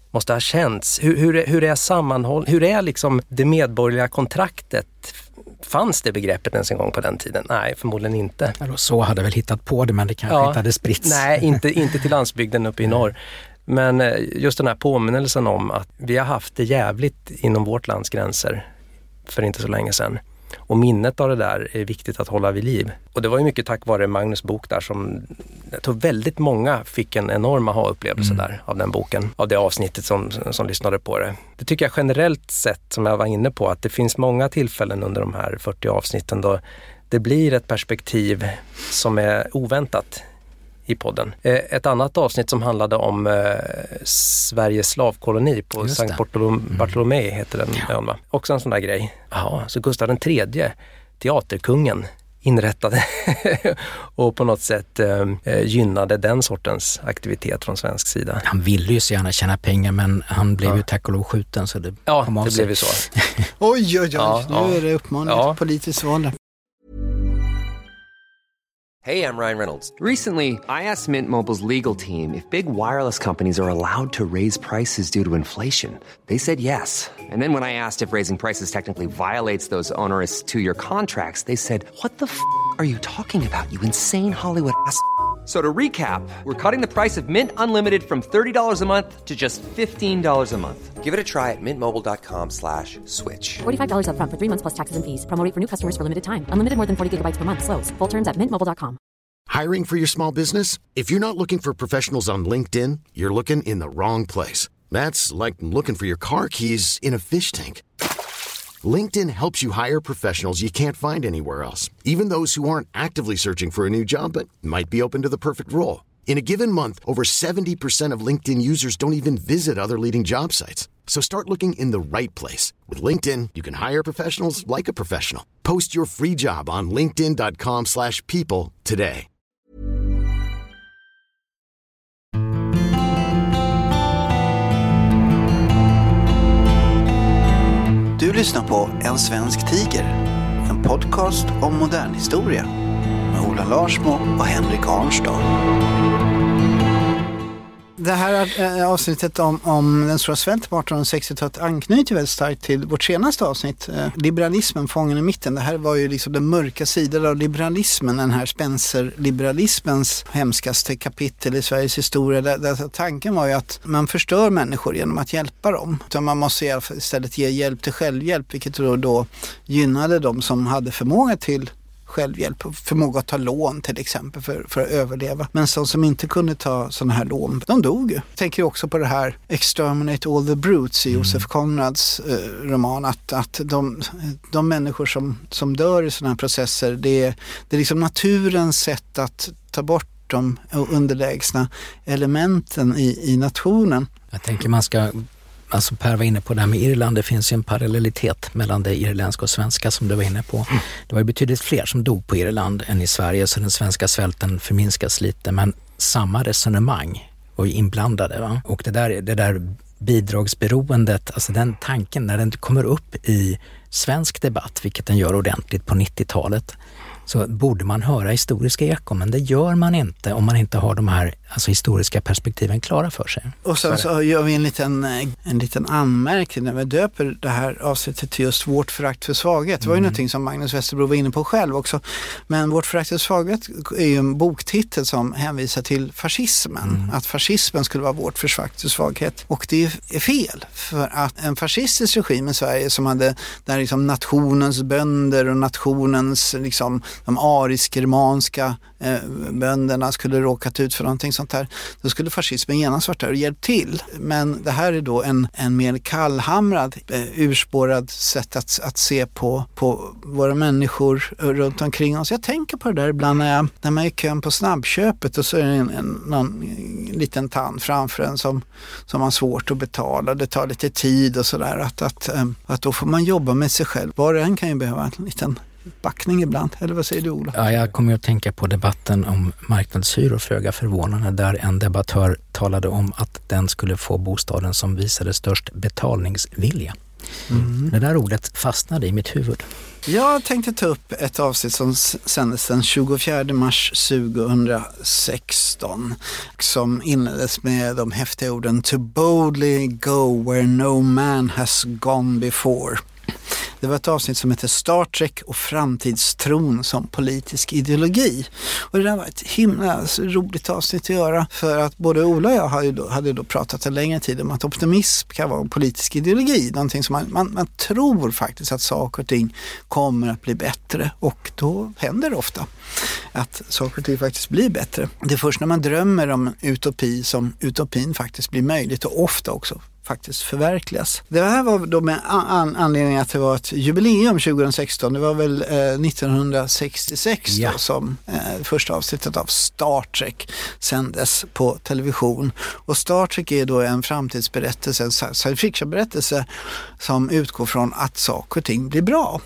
måste ha känts. Hur är sammanhåll? Hur är liksom det medborgerliga kontraktet? Fanns det begreppet ens en gång på den tiden? Nej, förmodligen inte. Så hade väl hittat på det, men det kanske inte hade spritts. Nej, inte till landsbygden uppe i norr. Men just den här påminnelsen om att vi har haft det jävligt inom vårt lands gränser för inte så länge sedan. Och minnet av det där är viktigt att hålla vid liv. Och det var ju mycket tack vare Magnus bok där som jag tror väldigt många fick en enorm aha-upplevelse där av den boken. Av det avsnittet som lyssnade på det. Det tycker jag generellt sett, som jag var inne på, att det finns många tillfällen under de här 40 avsnitten då det blir ett perspektiv som är oväntat i podden. Ett annat avsnitt som handlade om Sveriges slavkoloni på Sankt Bartolomé heter den ön, va? Också en sån där grej. Ja, så Gustav III, teaterkungen, inrättade och på något sätt gynnade den sortens aktivitet från svensk sida. Han ville ju så gärna tjäna pengar, men han blev ju tack och lov skjuten, så det det blev ju så. Oj, nu är det uppmaning till politiskt val. Hey, I'm Ryan Reynolds. Recently, I asked Mint Mobile's legal team if big wireless companies are allowed to raise prices due to inflation. They said yes. And then when I asked if raising prices technically violates those onerous 2-year contracts, they said, "What the f*** are you talking about, you insane Hollywood ass?" So to recap, we're cutting the price of Mint Unlimited from $30 a month to just $15 a month. Give it a try at mintmobile.com/switch. $45 up front for 3 months plus taxes and fees. Promo rate for new customers for limited time. Unlimited more than 40 gigabytes per month. Slows full terms at mintmobile.com. Hiring for your small business? If you're not looking for professionals on LinkedIn, you're looking in the wrong place. That's like looking for your car keys in a fish tank. LinkedIn helps you hire professionals you can't find anywhere else, even those who aren't actively searching for a new job but might be open to the perfect role. In a given month, over 70% of LinkedIn users don't even visit other leading job sites. So start looking in the right place. With LinkedIn, you can hire professionals like a professional. Post your free job on linkedin.com/people today. Du lyssnar på En svensk tiger, en podcast om modern historia med Ola Larsmo och Henrik Arnstad. Det här avsnittet om den stora svälten på 1860-talet anknyter väldigt starkt till vårt senaste avsnitt. Liberalismen, fången i mitten. Det här var ju liksom den mörka sidan av liberalismen, den här Spencer-liberalismens hemskaste kapitel i Sveriges historia. Där tanken var ju att man förstör människor genom att hjälpa dem. Utan man måste istället ge hjälp till självhjälp, vilket då gynnade de som hade förmåga till självhjälp och förmåga att ta lån till exempel för att överleva. Men de som inte kunde ta sådana här lån, de dog ju. Jag tänker också på det här Exterminate All the Brutes i Joseph Conrads roman, att de människor som dör i sådana här processer, det är liksom naturens sätt att ta bort de underlägsna elementen i nationen. Jag tänker man ska... Alltså Per var inne på det här med Irland, det finns ju en parallellitet mellan det irländska och svenska som du var inne på. Det var ju betydligt fler som dog på Irland än i Sverige, så den svenska svälten förminskas lite, men samma resonemang var ju inblandade. Va? Och det där bidragsberoendet, alltså den tanken när den kommer upp i svensk debatt, vilket den gör ordentligt på 90-talet, så borde man höra historiska ekon, men det gör man inte om man inte har de här historiska perspektiven klara för sig. Och sen så gör vi en liten anmärkning när vi döper det här avsnittet till just vårt förakt för svaghet. Det var ju någonting som Magnus Westerbro var inne på själv också. Men vårt förakt för svaghet är ju en boktitel som hänvisar till fascismen. Att fascismen skulle vara vårt förakt för svaghet. Och det är fel, för att en fascistisk regim i Sverige som hade där liksom nationens bönder och nationens liksom de arisk-germanska bönderna skulle råkat ut för någonting sånt här, då skulle fascismen genast varit där och hjälpt till. Men det här är då en mer kallhamrad, urspårad sätt att se på våra människor runt omkring oss. Jag tänker på det där ibland när man är i kön på snabbköpet och så är det någon liten tant framför en som har svårt att betala. Det tar lite tid och sådär. Att då får man jobba med sig själv. Var och en kan ju behöva en liten backning ibland, eller vad säger du, Ola? Ja, jag kommer att tänka på debatten om marknadshyror, föga förvånande, där en debattör talade om att den skulle få bostaden som visade störst betalningsvilja. Det där ordet fastnade i mitt huvud. Jag tänkte ta upp ett avsnitt som sändes den 24 mars 2016 som inleddes med de häftiga orden "To boldly go where no man has gone before". Det var ett avsnitt som heter Star Trek och framtidstron som politisk ideologi. Och det där var ett himla roligt avsnitt att göra, för att både Ola och jag hade då pratat en längre tid om att optimism kan vara en politisk ideologi. Någonting som man tror faktiskt att saker och ting kommer att bli bättre, och då händer det ofta att saker och ting faktiskt blir bättre. Det är först när man drömmer om utopi som utopin faktiskt blir möjligt, och ofta också faktiskt förverkligas. Det här var då med anledning att det var ett jubileum 2016. Det var väl 1966 då, som första avsnittet av Star Trek sändes på television. Och Star Trek är då en framtidsberättelse, en science fiction-berättelse som utgår från att saker och ting blir bra.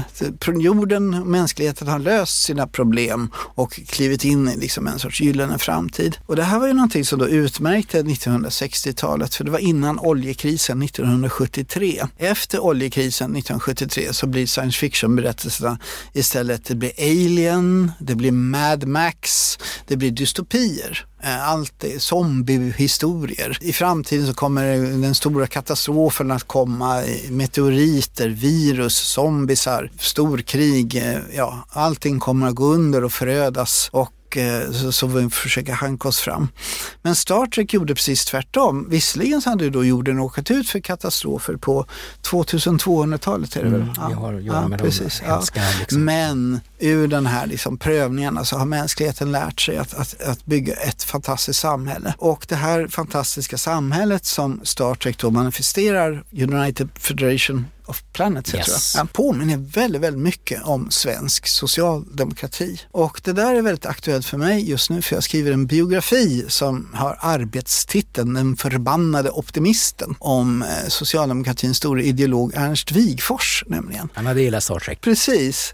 Jorden och mänskligheten har löst sina problem och klivit in i liksom en sorts gyllene framtid. Och det här var ju någonting som då utmärkte 1960-talet, för det var innan oljekrisen 1973. Efter oljekrisen 1973 så blir science fiction-berättelserna istället, det blir Alien, det blir Mad Max, det blir dystopier. Allt är zombiehistorier. I framtiden så kommer den stora katastrofen att komma, meteoriter, virus, zombisar, storkrig, allting kommer att gå under och förödas, och så vi försöker hanka oss fram. Men Star Trek gjorde precis tvärtom. Visserligen så hade ju då jorden åkat ut för katastrofer på 2200-talet. Är det väl? Vi har gjort med precis. Liksom. Men ur den här liksom prövningarna så har mänskligheten lärt sig att bygga ett fantastiskt samhälle. Och det här fantastiska samhället som Star Trek då manifesterar, United Federation of Planets, tror jag. Han påminner väldigt, väldigt mycket om svensk socialdemokrati. Och det där är väldigt aktuellt för mig just nu, för jag skriver en biografi som har arbetstiteln Den förbannade optimisten, om socialdemokratins stora ideolog Ernst Wigforss nämligen. Han hade gillat Star Trek. Precis.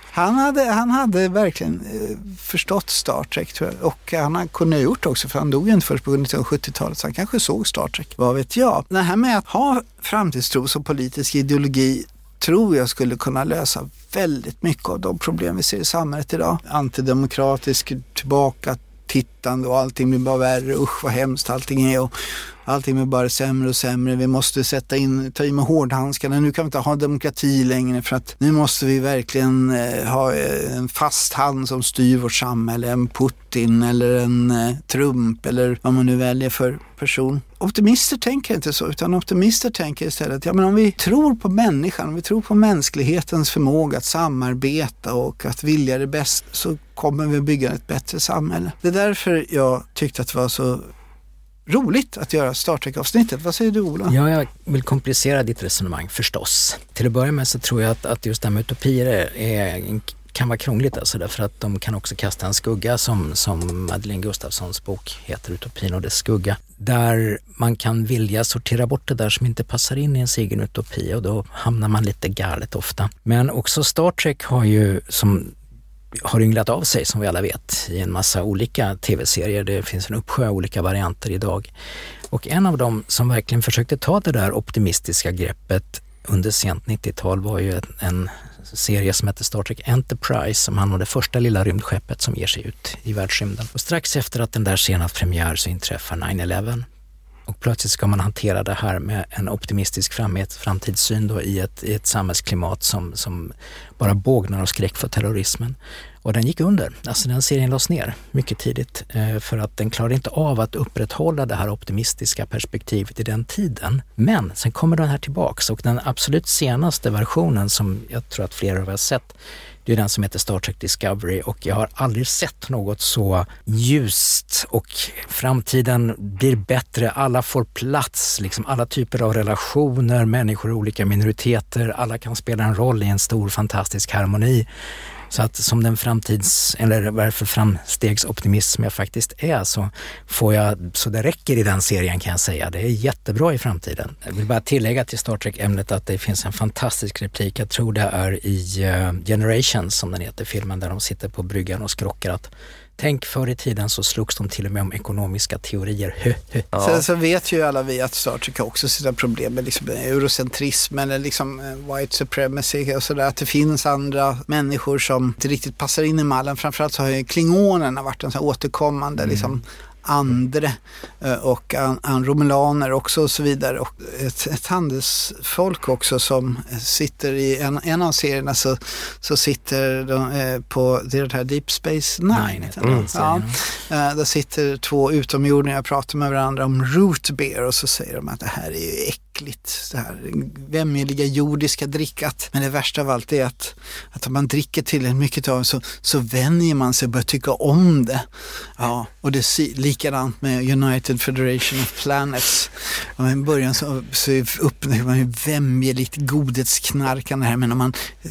Han hade verkligen förstått Star Trek, tror jag. Och han kunde ha gjort också, för han dog ju inte först på 1970-talet, så han kanske såg Star Trek. Vad vet jag? Det här med att ha framtidstro som politisk ideologi tror jag skulle kunna lösa väldigt mycket av de problem vi ser i samhället idag. Antidemokratisk, tillbaka tittande, och allting blir bara värre. Usch vad hemskt allting är, och allting blir bara sämre och sämre. Vi måste ta i med hårdhandskarna. Nu kan vi inte ha demokrati längre, för att nu måste vi verkligen ha en fast hand som styr vårt samhälle. En Putin eller en Trump eller vad man nu väljer för person. Optimister tänker inte så, utan optimister tänker istället, men om vi tror på människan, om vi tror på mänsklighetens förmåga att samarbeta och att vilja det bäst, så kommer vi bygga ett bättre samhälle. Det är därför jag tyckte att det var så roligt att göra Star Trek-avsnittet. Vad säger du, Ola? Ja, jag vill komplicera ditt resonemang förstås. Till att börja med så tror jag att just det här med utopier kan vara krångligt, alltså, därför att de kan också kasta en skugga, som Madeleine Gustafssons bok heter, Utopin och dess skugga, där man kan vilja sortera bort det där som inte passar in i en egen utopi, och då hamnar man lite galet ofta. Men också Star Trek har ynglat av sig, som vi alla vet, i en massa olika tv-serier. Det finns en uppsjö olika varianter idag. Och en av dem som verkligen försökte ta det där optimistiska greppet under sent 90-tal var ju en serie som heter Star Trek Enterprise, som handlar om det första lilla rymdskeppet som ger sig ut i världsrymden. Och strax efter att den där serien haft premiär så inträffar 9/11. Och plötsligt ska man hantera det här med en optimistisk framtidssyn då i ett samhällsklimat som bara bågnar av skräck för terrorismen. Och den gick under. Alltså den serien lades ner mycket tidigt för att den klarade inte av att upprätthålla det här optimistiska perspektivet i den tiden. Men sen kommer den här tillbaks, och den absolut senaste versionen som jag tror att flera av er har sett, det är den som heter Star Trek Discovery, och jag har aldrig sett något så ljust, och framtiden blir bättre, alla får plats, liksom alla typer av relationer, människor och olika minoriteter, alla kan spela en roll i en stor fantastisk harmoni. Så att som den varför framstegsoptimism jag faktiskt är, så får jag, så det räcker i den serien, kan jag säga. Det är jättebra i framtiden. Jag vill bara tillägga till Star Trek-ämnet att det finns en fantastisk replik, jag tror det är i Generations som den heter, filmen, där de sitter på bryggan och skrockar att Tänk förr i tiden så slogs de till och med om ekonomiska teorier. Sen så vet ju alla vi att Star Trek också sina problem med liksom eurocentrism eller liksom white supremacy och sådär. Att det finns andra människor som inte riktigt passar in i mallen. Framförallt så har ju klingonerna varit en sån här återkommande liksom andre och romulaner också och så vidare. Och ett handelsfolk också som sitter i en av serierna så sitter de på det här Deep Space Nine. Där sitter två utomjordingar och pratar med varandra om root beer och så säger de att det här är ju äckligt, det här vämjeliga jordiska drickat. Men det värsta av allt är att om man dricker tillräckligt mycket av så vänjer man sig och börjar tycka om det. Ja, och det är likadant med United Federation of Planets. Och i början så uppnår man ju vämjeligt godhetsknarkande här, men om man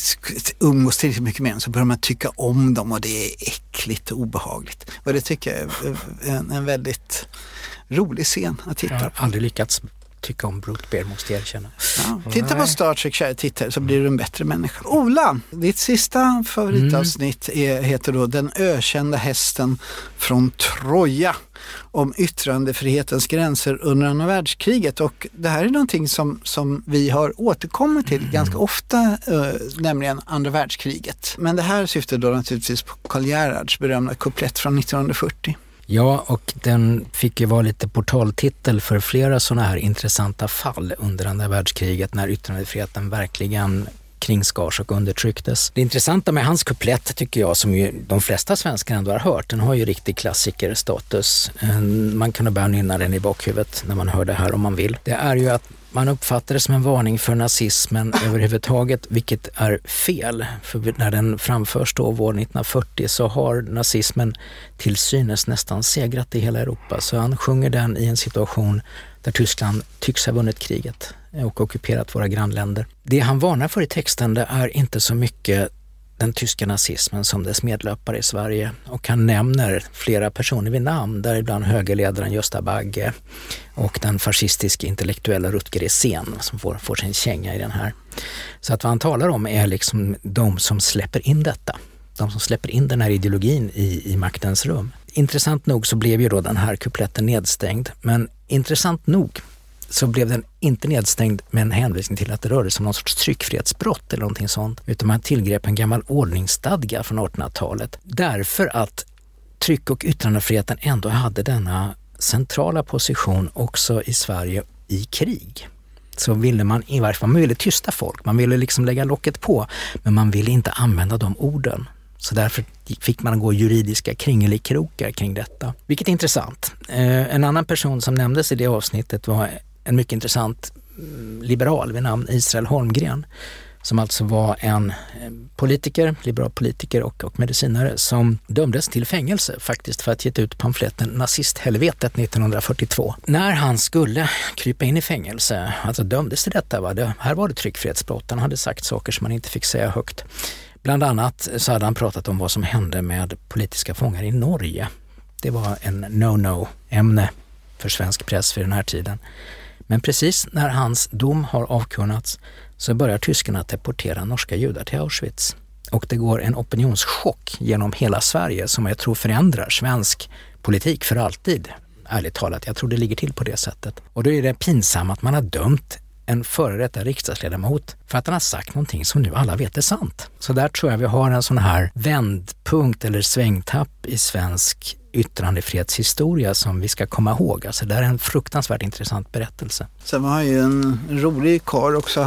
umgås tillräckligt mycket med dem så börjar man tycka om dem och det är äckligt och obehagligt. Och det tycker jag är en väldigt rolig scen att titta på. Jag har aldrig lyckats tycka om root beer, måste jag erkänna. Ja, titta på Star Trek, kära tittare, så blir du en bättre människa. Ola, ditt sista favoritavsnitt heter då Den ökända hästen från Troja, om yttrandefrihetens gränser under andra världskriget. Och det här är någonting som vi har återkommit till ganska ofta, nämligen andra världskriget. Men det här syftar då naturligtvis på Karl Gerhards berömda kuplett från 1940. Ja, och den fick ju vara lite portaltitel för flera sådana här intressanta fall under andra världskriget när yttrandefriheten verkligen kringskars och undertrycktes. Det intressanta med hans kuplett tycker jag, som ju de flesta svenskar ändå har hört, den har ju riktig klassikerstatus. Man kan börja nynna den i bakhuvudet när man hör det här om man vill. Det är ju att man uppfattar det som en varning för nazismen överhuvudtaget, vilket är fel. För när den framförs då år 1940 så har nazismen till synes nästan segrat i hela Europa. Så han sjunger den i en situation där Tyskland tycks ha vunnit kriget och ockuperat våra grannländer. Det han varnar för i texten, det är inte så mycket den tyska nazismen som dess medlöpare i Sverige, och han nämner flera personer vid namn, där ibland högerledaren Gösta Bagge och den fascistiska intellektuella Rutger Esen som får sin känga i den här. Så att vad han talar om är liksom de som släpper in detta. De som släpper in den här ideologin i maktens rum. Intressant nog så blev ju då den här kupletten nedstängd, men intressant nog så blev den inte nedstängd med en hänvisning till att det rörde sig om någon sorts tryckfrihetsbrott eller någonting sånt, utan man tillgrep en gammal ordningsstadga från 1800-talet. Därför att tryck- och yttrandefriheten ändå hade denna centrala position också i Sverige i krig. Så ville man i varje fall, man ville tysta folk, man ville liksom lägga locket på, men man ville inte använda de orden. Så därför fick man gå juridiska kringelikrokar kring detta. Vilket är intressant. En annan person som nämndes i det avsnittet var en mycket intressant liberal vid namn Israel Holmgren, som alltså var en politiker, liberal politiker och medicinare som dömdes till fängelse faktiskt för att gett ut pamfletten Nazisthelvetet 1942. När han skulle krypa in i fängelse, alltså dömdes till detta, här var det tryckfrihetsbrott. Han hade sagt saker som man inte fick säga högt. Bland annat så hade han pratat om vad som hände med politiska fångar i Norge. Det var en no-no-ämne för svensk press vid den här tiden. Men precis när hans dom har avkunnats så börjar tyskarna deportera norska judar till Auschwitz. Och det går en opinionschock genom hela Sverige som jag tror förändrar svensk politik för alltid. Ärligt talat, jag tror det ligger till på det sättet. Och då är det pinsamt att man har dömt en före detta riksdagsledamot för att han har sagt någonting som nu alla vet är sant. Så där tror jag vi har en sån här vändpunkt eller svängtapp i svensk yttrandefrihetshistoria som vi ska komma ihåg. Alltså det är en fruktansvärt intressant berättelse. Sen var han ju en rolig karl också.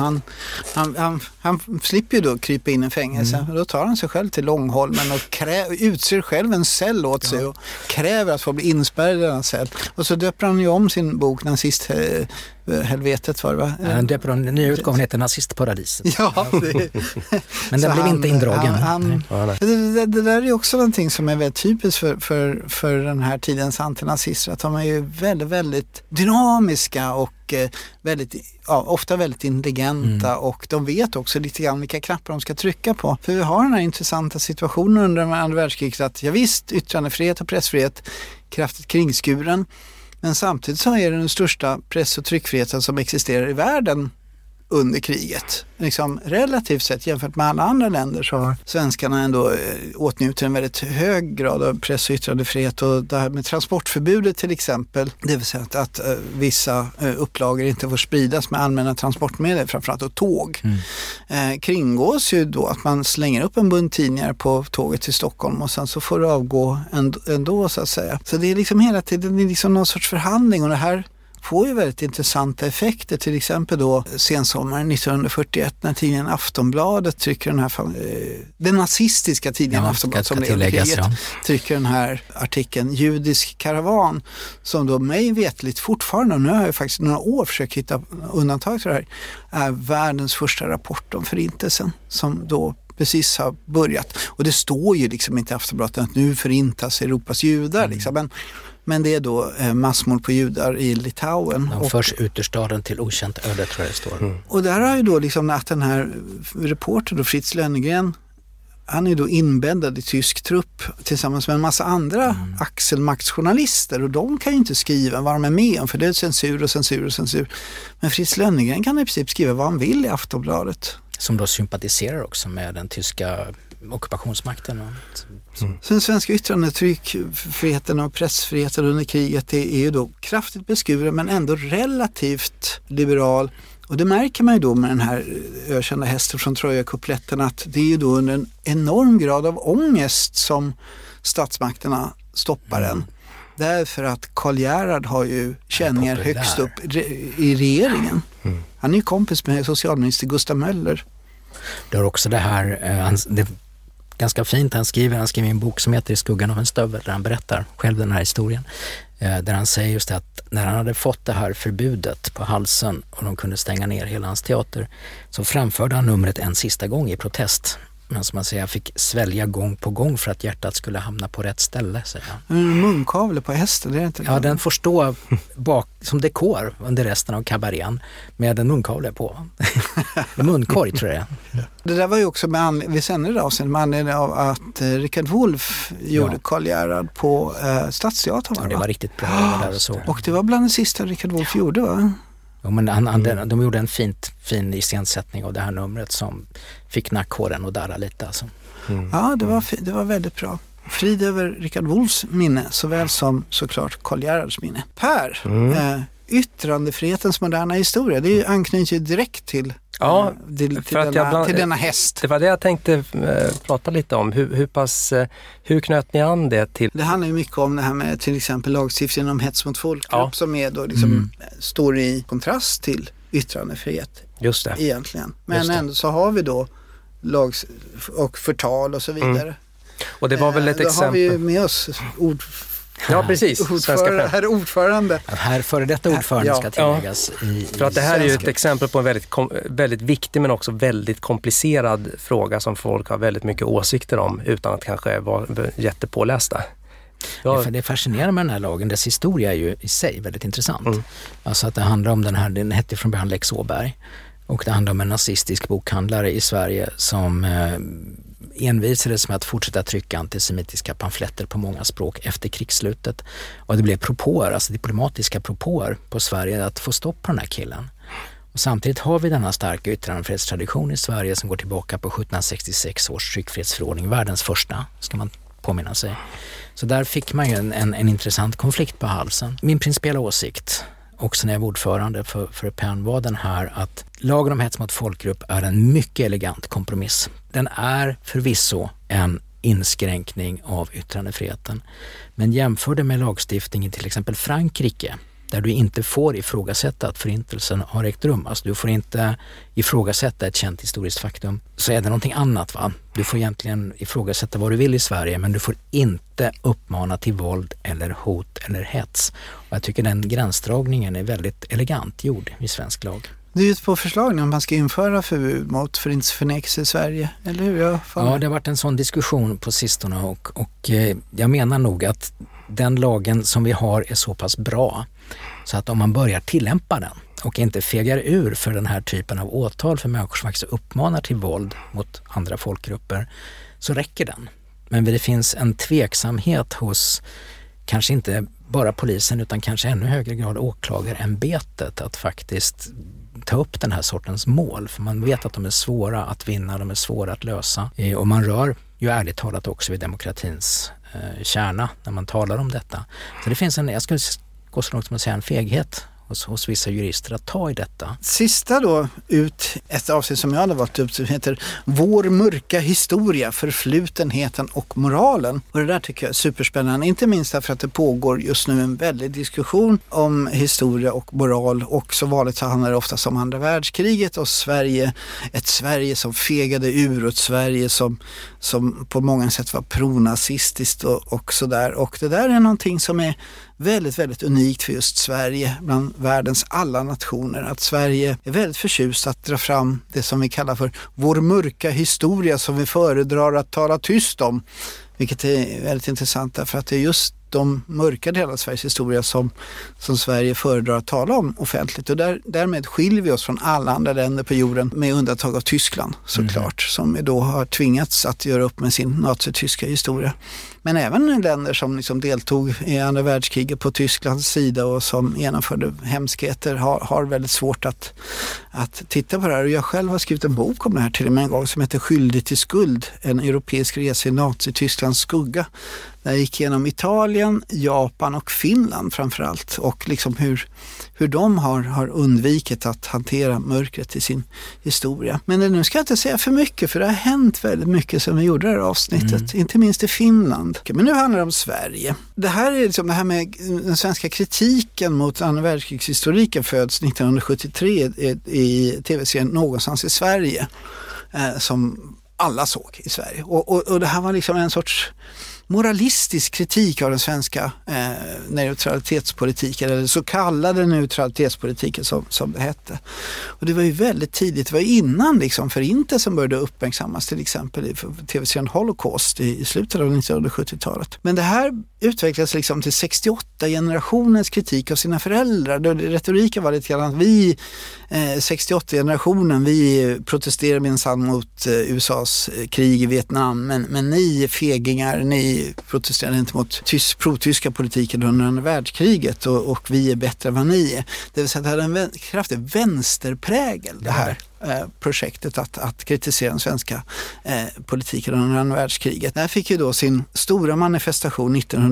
Han slipper ju då krypa in i fängelse. Då tar han sig själv till Långholmen och utser själv en cell åt sig och kräver att få bli inspärrad i den cell. Och så döper han ju om sin bok Nazisthelvetet var det, va? Den döper den nya utgåvan heter Nazistparadiset. Ja, men den blev inte indragen. Det där är också någonting som är väldigt typiskt för den här tidens antinazister, att de är ju väldigt, väldigt dynamiska och ofta väldigt intelligenta och de vet också lite grann vilka knappar de ska trycka på. För vi har den här intressanta situationen under andra världskriget att visst, yttrandefrihet och pressfrihet kraftigt kringskuren, men samtidigt så är det den största press- och tryckfriheten som existerar i världen under kriget. Liksom, relativt sett jämfört med alla andra länder så har svenskarna ändå åtnjutit en väldigt hög grad av press- och yttrandefrihet, och det här med transportförbudet till exempel, det vill säga att vissa upplagor inte får spridas med allmänna transportmedel, framförallt och tåg, kringgås ju då att man slänger upp en bunt tidningar på tåget till Stockholm och sen så får det avgå ändå så att säga. Så det är liksom hela tiden det är liksom någon sorts förhandling, och det här får ju väldigt intressanta effekter, till exempel då sensommaren 1941 när tidningen Aftonbladet trycker den nazistiska tidningen Aftonbladet som leder kriget, trycker den här artikeln Judisk karavan, som då mig vetligt fortfarande, och nu har jag faktiskt några år försökt hitta undantag till det här, är världens första rapport om förintelsen som då precis har börjat. Och det står ju liksom inte i Aftonbladet att nu förintas Europas judar liksom, men det är då massmord på judar i Litauen. De förs ut ur staden till okänt öde, tror jag det står. Och där har ju då liksom att den här reportern då, Fritz Lönnegren, han är ju då inbäddad i tysk trupp tillsammans med en massa andra axelmaktsjournalister, och de kan ju inte skriva vad de är med om, för det är censur. Men Fritz Lönnegren kan i princip skriva vad han vill i Aftonbladet. Som då sympatiserar också med den tyska ockupationsmakten. Så den svenska yttrandetryckfriheten och pressfriheten under kriget är ju då kraftigt beskuren, men ändå relativt liberal. Och det märker man ju då med den här ökända hästen från Troja-kupletten, att det är ju då under en enorm grad av ångest som statsmakterna stoppar den. Därför att Karl Gerhard har ju känningar högst upp i regeringen. Han är ju kompis med socialminister Gustav Möller. Det har också det här, det är ganska fint, han skriver en bok som heter I skuggan av en stövel, där han berättar själv den här historien. Där han säger just att när han hade fått det här förbudet på halsen och de kunde stänga ner hela hans teater, så framförde han numret en sista gång i protest. Men som man säger, jag fick svälja gång på gång för att hjärtat skulle hamna på rätt ställe, säger han. Munkavle på hästen, det är inte det? Ja, den får stå bak som dekor under resten av kabarén med en munkavle på. Munkorg, tror jag. Det där var ju också vid senare avseende med anledning av att Richard Wolff gjorde Karl Gerhard på Stadsteatern. Ja, det var riktigt bra där och så. Och det var bland det sista Richard Wolff gjorde, va? Ja, men de gjorde en fin iscensättning av det här numret som fick nackhåren och darra lite. Alltså. Ja, det var väldigt bra. Frid över Richard Wolffs minne såväl som såklart Karl Gerhards minne. Per, yttrandefrihetens moderna historia, det anknyter ju direkt till denna häst. Det var det jag tänkte prata lite om. Hur knöt ni an det till? Det handlar ju mycket om det här med till exempel lagstiftningen om hets mot folkgrupp som är då liksom står i kontrast till yttrandefrihet. Just det. Egentligen. Men ändå så har vi då och förtal och så vidare. Och det var väl ett exempel. Då har vi ju med oss Ja, precis. Herr ordförande. Här före detta ordförande ska tilläggas. För att det här är ju ett exempel på en väldigt viktig men också väldigt komplicerad fråga som folk har väldigt mycket åsikter om utan att kanske vara jättepålästa. Ja. För det fascinerar med den här lagen. Dess historia är ju i sig väldigt intressant. Alltså att det handlar om den hette från början Lex Åberg. Och det handlar om en nazistisk bokhandlare i Sverige som envisades med att fortsätta trycka antisemitiska pamfletter på många språk efter krigsslutet. Och det blev propåer, alltså diplomatiska propåer på Sverige att få stopp på den här killen. Och samtidigt har vi denna starka yttrandefrihetstradition i Sverige som går tillbaka på 1766 års tryckfrihetsförordning, världens första, ska man påminna sig. Så där fick man ju en intressant konflikt på halsen. Min principiella åsikt, också när jag var ordförande för PEN, var den här att lagen om hets mot folkgrupp är en mycket elegant kompromiss. Den är förvisso en inskränkning av yttrandefriheten. Men jämför det med lagstiftningen till exempel Frankrike, där du inte får ifrågasätta att förintelsen har ägt rum. Alltså du får inte ifrågasätta ett känt historiskt faktum. Så är det någonting annat, va? Du får egentligen ifrågasätta vad du vill i Sverige, men du får inte uppmana till våld eller hot eller hets. Och jag tycker den gränsdragningen är väldigt elegant gjord i svensk lag. Det är ju på förslag när man ska införa förbud mot förintelseförnekelse i Sverige, eller hur? Ja, det har varit en sån diskussion på sistone och jag menar nog att den lagen som vi har är så pass bra så att om man börjar tillämpa den och inte fegar ur för den här typen av åtal för människor som faktiskt uppmanar till våld mot andra folkgrupper, så räcker den. Men det finns en tveksamhet hos kanske inte bara polisen utan kanske ännu högre grad åklagarämbetet att faktiskt ta upp den här sortens mål. För man vet att de är svåra att vinna, de är svåra att lösa. Och man rör ju ärligt talat också vid demokratins kärna när man talar om detta. Så det finns jag skulle gå så långt som att säga en feghet hos vissa jurister att ta i detta. Sista då ut ett avsnitt som jag hade varit upp som heter Vår mörka historia, förflutenheten och moralen. Och det där tycker jag är superspännande, inte minst därför att det pågår just nu en väldig diskussion om historia och moral, och så vanligt så handlar det oftast om andra världskriget och Sverige, ett Sverige som fegade ur och ett Sverige som på många sätt var pronazistiskt och sådär. Och det där är någonting som är väldigt, väldigt unikt för just Sverige bland världens alla nationer. Att Sverige är väldigt förtjust att dra fram det som vi kallar för vår mörka historia som vi föredrar att tala tyst om. Vilket är väldigt intressant därför att det är just de mörka delarna av Sveriges historia som Sverige föredrar att tala om offentligt. Och därmed skiljer vi oss från alla andra länder på jorden med undantag av Tyskland såklart. Som då har tvingats att göra upp med sin nazityska historia. Men även länder som liksom deltog i andra världskriget på Tysklands sida och som genomförde hemskheter har väldigt svårt att titta på det här. Och jag själv har skrivit en bok om det här till och med en gång som heter Skyldig till skuld, en europeisk resa i Nazitysklands skugga. Där jag gick igenom Italien, Japan och Finland framförallt och liksom hur de har undvikit att hantera mörkret i sin historia. Men nu ska jag inte säga för mycket för det har hänt väldigt mycket som vi gjorde det här avsnittet, inte minst i Finland. Men nu handlar det om Sverige. Det här är liksom det här med den svenska kritiken mot andra världskrigshistoriken föds 1973 i tv-serien Någonstans i Sverige som alla såg i Sverige. Och det här var liksom en sorts moralistisk kritik av den svenska neutralitetspolitiken eller så kallade neutralitetspolitiken som det hette. Och det var ju väldigt tidigt, det var innan liksom förintelsen började uppmärksammas till exempel i tv-serien Holocaust i slutet av 1970-talet. Men det här utvecklades liksom till 68-generationens kritik av sina föräldrar. Retoriken var lite grann att vi 68-generationen, vi protesterar minsann mot USAs krig i Vietnam, men ni fegingar, ni protesterade inte mot pro-tyska politiken under andra världskriget och vi är bättre än vad ni är. Det vill säga att det hade en kraftig vänsterprägel det här projektet att kritisera den svenska politiken under andra världskriget. Det här fick ju då sin stora manifestation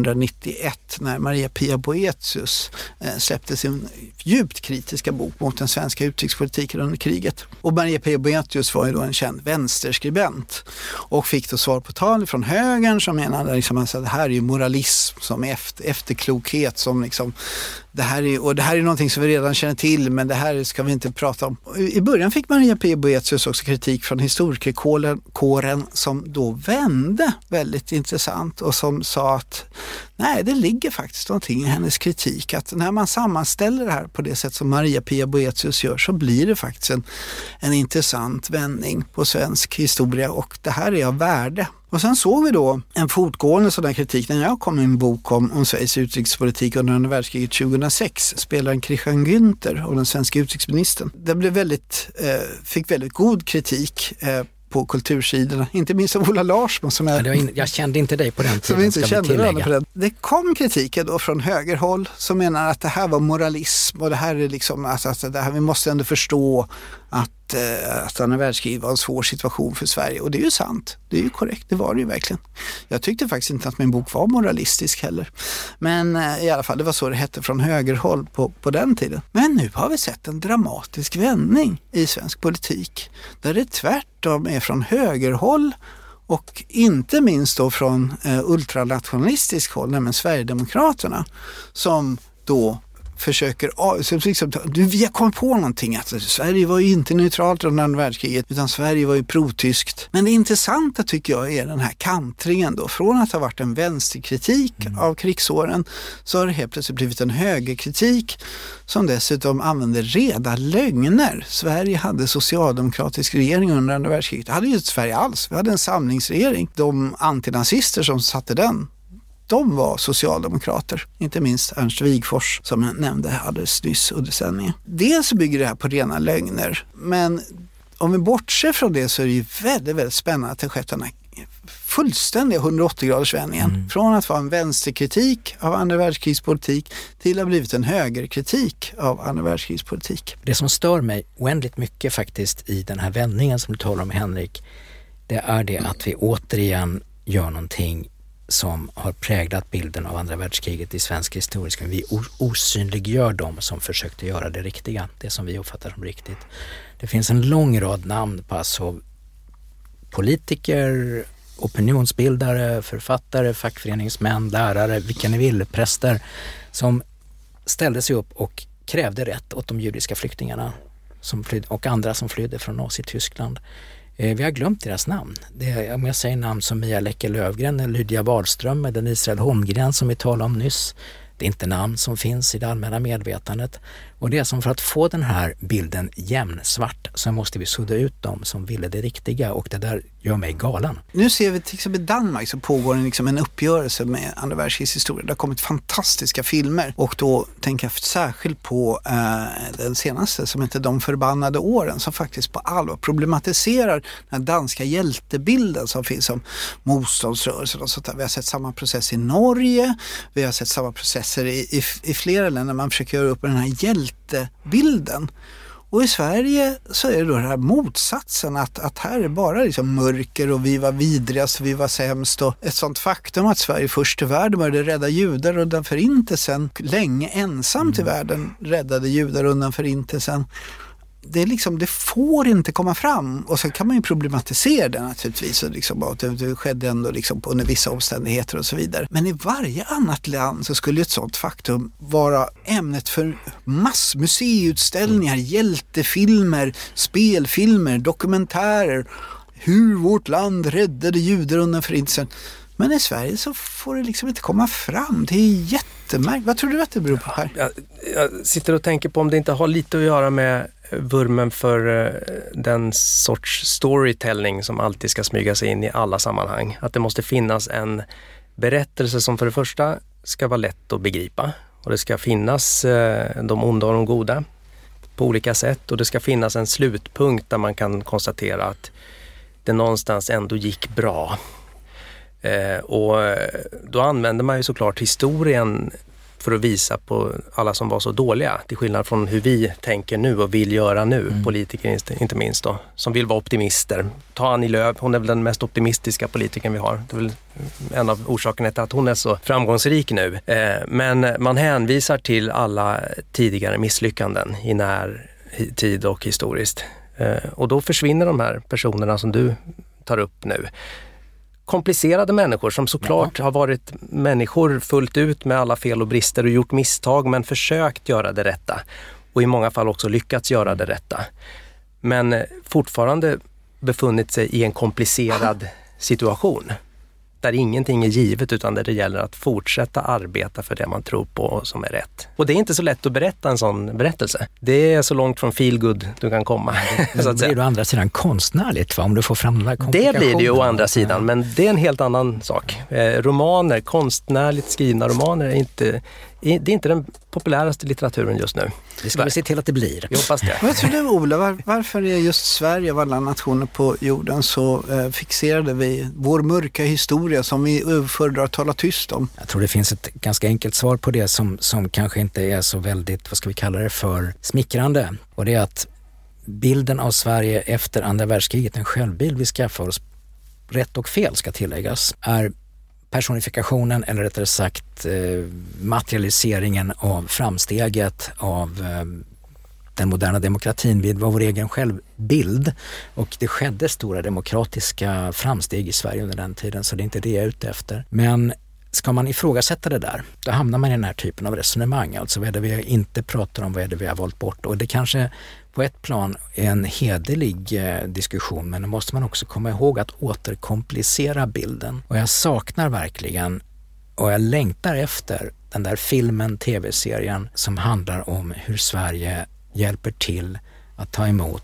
1991 när Maria-Pia Boëthius släppte sin djupt kritiska bok mot den svenska utrikespolitiken under kriget. Och Maria-Pia Boëthius var ju då en känd vänsterskribent och fick då svar på tal från högern som menade liksom att det här är ju moralism som efterklokhet som liksom det här är någonting som vi redan känner till men det här ska vi inte prata om. I början fick Maria-Pia Boëthius också kritik från historikerkåren som då vände väldigt intressant och som sa att nej, det ligger faktiskt någonting i hennes kritik att när man sammanställer det här på det sätt som Maria-Pia Boëthius gör så blir det faktiskt en intressant vändning på svensk historia och det här är av värde. Och sen såg vi då en fortgående sådan kritik när jag kom i en bok om Sveriges utrikespolitik under andra världskriget 2006, spelaren Christian Günther och den svenska utrikesministern. Det blev fick väldigt god kritik på kultursidorna, inte minst av Ola Larsmo som jag kände inte dig på den tiden, som inte kände varandra på den. Det kom kritiken då från högerhåll som menar att det här var moralism och det här är liksom alltså det här, vi måste ändå förstå att andra världskriget var en svår situation för Sverige och det är ju sant, det är ju korrekt, det var det ju verkligen. Jag tyckte faktiskt inte att min bok var moralistisk heller, men i alla fall det var så det hette från högerhåll på den tiden. Men nu har vi sett en dramatisk vändning i svensk politik där det tvärtom är från högerhåll och inte minst då från ultranationalistisk håll, nämligen Sverigedemokraterna som då försöker, vi har kommit på någonting att Sverige var ju inte neutralt under andra världskriget utan Sverige var ju protyskt. Men det intressanta tycker jag är den här kantringen då. Från att ha varit en vänsterkritik av krigsåren så har det helt plötsligt blivit en högerkritik som dessutom använder reda lögner. Sverige hade socialdemokratisk regering under andra världskriget. Det hade ju inte Sverige alls. Vi hade en samlingsregering. De antinazister som satte den, de var socialdemokrater, inte minst Ernst Wigforss som jag nämnde alldeles nyss under sändningen. Dels bygger det här på rena lögner, men om vi bortser från det så är det ju väldigt, väldigt spännande att det skett den här fullständiga 180-gradersvändningen. Från att vara en vänsterkritik av andra världskrigspolitik till att ha blivit en högerkritik av andra världskrigspolitik. Det som stör mig oändligt mycket faktiskt i den här vändningen som du talar om, Henrik, det är det att vi återigen gör någonting som har präglat bilden av andra världskriget i svensk historisk. Vi osynliggör dem som försökte göra det riktiga, det som vi uppfattar som riktigt. Det finns en lång rad namn på alltså politiker, opinionsbildare, författare, fackföreningsmän, lärare, vilka ni vill, präster, som ställde sig upp och krävde rätt åt de judiska flyktingarna som flydde, och andra som flydde från Nazi-Tyskland. Vi har glömt deras namn. Om jag säger namn som Mia Läcke-Lövgren, Lydia Wahlström eller Israel Holmgren som vi talade om nyss. Det är inte namn som finns i det allmänna medvetandet. Och det är som för att få den här bilden jämnsvart så måste vi sudda ut dem som ville det riktiga, och det där gör mig galen. Nu ser vi till exempel i Danmark så pågår en uppgörelse med andra världskrigshistoria. Det har kommit fantastiska filmer, och då tänker jag särskilt på den senaste som heter De förbannade åren, som faktiskt på allvar problematiserar den danska hjältebilden som finns om motståndsrörelser och sånt där. Vi har sett samma process i Norge, vi har sett samma processer i flera länder. Man försöker göra upp den här hjältebilden. Och i Sverige så är det då den här motsatsen att här är bara liksom mörker och vi var vidrigast och vi var sämst, och ett sånt faktum att Sverige först i världen började rädda judar undan förintelsen, länge ensamt i världen räddade judar undan förintelsen. Det är liksom, det får inte komma fram, och så kan man ju problematisera det naturligtvis, och liksom, att det skedde ändå liksom under vissa omständigheter och så vidare. Men i varje annat land så skulle ett sånt faktum vara ämnet för massmuseiutställningar, hjältefilmer, spelfilmer, dokumentärer, hur vårt land räddade judar undan förintelsen. Men i Sverige så får det liksom inte komma fram. Det är jättemärkligt. Vad tror du att det beror på här? Jag sitter och tänker på om det inte har lite att göra med vurmen för den sorts storytelling som alltid ska smyga sig in i alla sammanhang. Att det måste finnas en berättelse som för det första ska vara lätt att begripa. Och det ska finnas de onda och de goda på olika sätt. Och det ska finnas en slutpunkt där man kan konstatera att det någonstans ändå gick bra. Och då använder man ju såklart historien för att visa på alla som var så dåliga, till skillnad från hur vi tänker nu och vill göra nu, politiker inte minst då, som vill vara optimister. Ta Annie Lööf, hon är väl den mest optimistiska politikern vi har. Det är väl en av orsakerna till att hon är så framgångsrik nu. Men man hänvisar till alla tidigare misslyckanden i närtid och historiskt. Och då försvinner de här personerna som du tar upp nu. Komplicerade människor som såklart har varit människor fullt ut med alla fel och brister och gjort misstag, men försökt göra det rätta. Och i många fall också lyckats göra det rätta. Men fortfarande befunnit sig i en komplicerad situation. Där ingenting är givet, utan där det gäller att fortsätta arbeta för det man tror på och som är rätt. Och det är inte så lätt att berätta en sån berättelse. Det är så långt från feel good du kan komma. Det blir ju å andra sidan konstnärligt, va? Om du får fram de här komplikationerna. Det blir det ju å andra sidan, men det är en helt annan sak. Romaner, konstnärligt skrivna romaner det är inte den populäraste litteraturen just nu. Det ska vi se till att det blir. Jag hoppas det. Vad tror du, Ola? Varför är just Sverige av alla nationer på jorden så fixerade vi vår mörka historia som vi föredrar att tala tyst om? Jag tror det finns ett ganska enkelt svar på det som kanske inte är så väldigt, vad ska vi kalla det för, smickrande. Och det är att bilden av Sverige efter andra världskriget, en självbild vi skaffar oss, rätt och fel ska tilläggas, är personifikationen, eller rättare sagt materialiseringen av framsteget av den moderna demokratin. Vi var vår egen självbild, och det skedde stora demokratiska framsteg i Sverige under den tiden, så det är inte det jag är ute efter. Men ska man ifrågasätta det där, då hamnar man i den här typen av resonemang. Alltså vad är det vi inte pratar om, vad är det vi har valt bort? Och det kanske på ett plan är en hederlig diskussion, men då måste man också komma ihåg att återkomplicera bilden. Och jag saknar verkligen, och jag längtar efter den där filmen, tv-serien som handlar om hur Sverige hjälper till att ta emot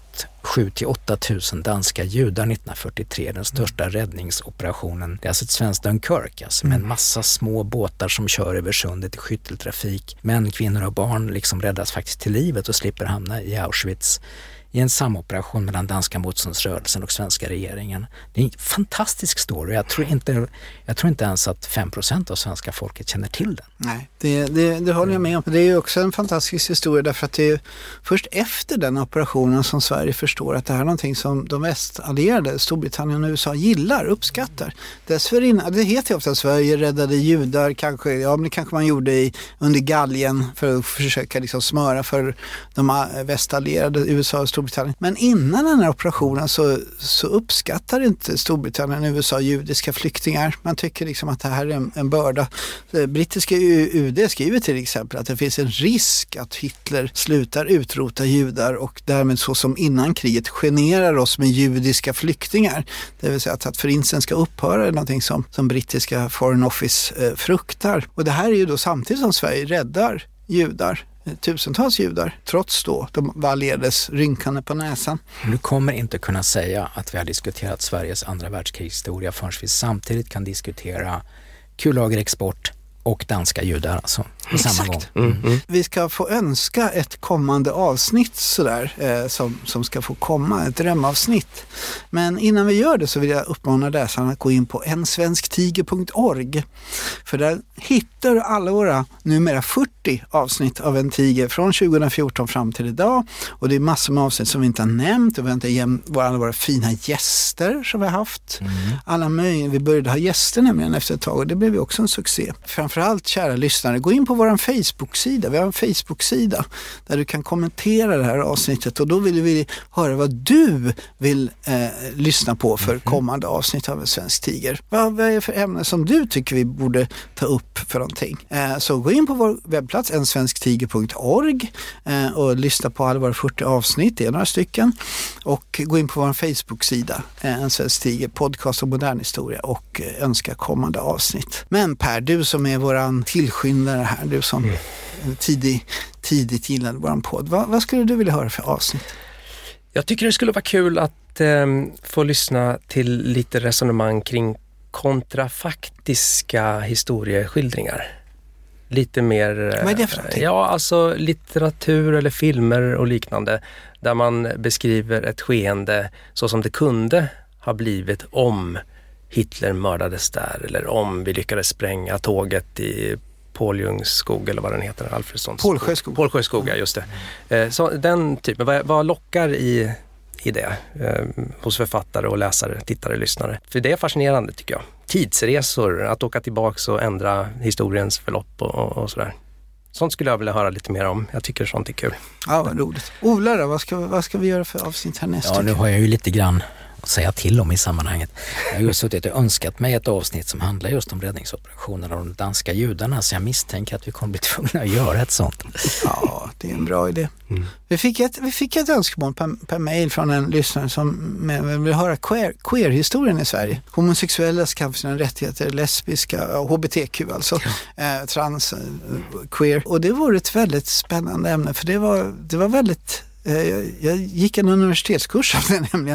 7-8 000 danska judar 1943, den största räddningsoperationen. Det är alltså ett svenskt Dunkirk, alltså med en massa små båtar som kör över sundet i skytteltrafik. Män, kvinnor och barn liksom räddas faktiskt till livet och slipper hamna i Auschwitz i en samoperation mellan danska motståndsrörelsen och svenska regeringen. Det är en fantastisk story. Jag tror inte ens att 5% av svenska folket känner till den. Nej, det håller jag med om. Det är ju också en fantastisk historia därför att det är först efter den operationen som Sverige förstår att det här är någonting som de västallierade, Storbritannien och USA, gillar, uppskattar. Dessförinnan, det heter ju ofta att Sverige räddade judar, men det kanske man gjorde under galgen för att försöka liksom smöra för de västallierade, USA och Storbritannien. Men innan den här operationen så uppskattar inte Storbritannien och USA judiska flyktingar. Man tycker liksom att det här är en börda. Brittiska UD skriver till exempel att det finns en risk att Hitler slutar utrota judar och därmed så som innan kriget generar oss med judiska flyktingar. Det vill säga att förintelsen ska upphöra är någonting som brittiska Foreign Office fruktar. Och det här är ju då samtidigt som Sverige räddar judar. Tusentals judar, trots då de allierades rynkande på näsan. Du kommer inte kunna säga att vi har diskuterat Sveriges andra världskrigshistoria förrän vi samtidigt kan diskutera kullagerexport och danska judar alltså på samma gång. Vi ska få önska ett kommande avsnitt sådär som ska få komma, ett drömavsnitt. Men innan vi gör det så vill jag uppmana läsarna att gå in på ensvensktiger.org. För där hittar du alla våra numera 40 avsnitt av En tiger från 2014 fram till idag. Och det är massor med avsnitt som vi inte har nämnt och vi har inte alla våra fina gäster som vi har haft. Vi började ha gäster nämligen efter ett tag och det blev ju också en succé. Framförallt kära lyssnare, gå in på vår Facebook-sida. Vi har en Facebook-sida där du kan kommentera det här avsnittet och då vill vi höra vad du vill lyssna på för kommande avsnitt av En svensk tiger. Vad är det för ämne som du tycker vi borde ta upp för någonting? Så gå in på vår webbplats ensvensktiger.org och lyssna på alla våra 40 avsnitt, det är några stycken. Och gå in på vår Facebook-sida En svensk tiger, podcast om modern historia och önska kommande avsnitt. Men Per, du som är våran tillskyndare här, du som tidigt gillade våran podd. Vad skulle du vilja höra för avsnitt? Jag tycker det skulle vara kul att få lyssna till lite resonemang kring kontrafaktiska historieskildringar. Lite mer... Vad är det för någonting? Ja, alltså litteratur eller filmer och liknande där man beskriver ett skeende så som det kunde ha blivit om Hitler mördades där eller om vi lyckades spränga tåget i Påljungsskog eller vad den heter, Alfredssons Pålsjöskog. Pålsjöskog, ja, just det. Så den typen, vad lockar i det hos författare och läsare, tittare, lyssnare? För det är fascinerande tycker jag. Tidsresor, att åka tillbaka och ändra historiens förlopp och sådär. Sånt skulle jag vilja höra lite mer om. Jag tycker sånt är kul. Ja, vad roligt. Ola då, vad ska vi göra för avsnitt härnäst? Ja, nu har jag ju lite grann att säga till om i sammanhanget. Jag har ju suttit och önskat mig ett avsnitt som handlar just om räddningsoperationer och de danska judarna, så jag misstänker att vi kommer bli tvungna att göra ett sånt. Ja, det är en bra idé. Vi fick ett önskemål per mejl från en lyssnare som vill höra queer-historien i Sverige. Homosexuella ska ha sina rättigheter, lesbiska, hbtq alltså, trans, queer. Och det var ett väldigt spännande ämne för det var väldigt... Jag gick en universitetskurs av det nämligen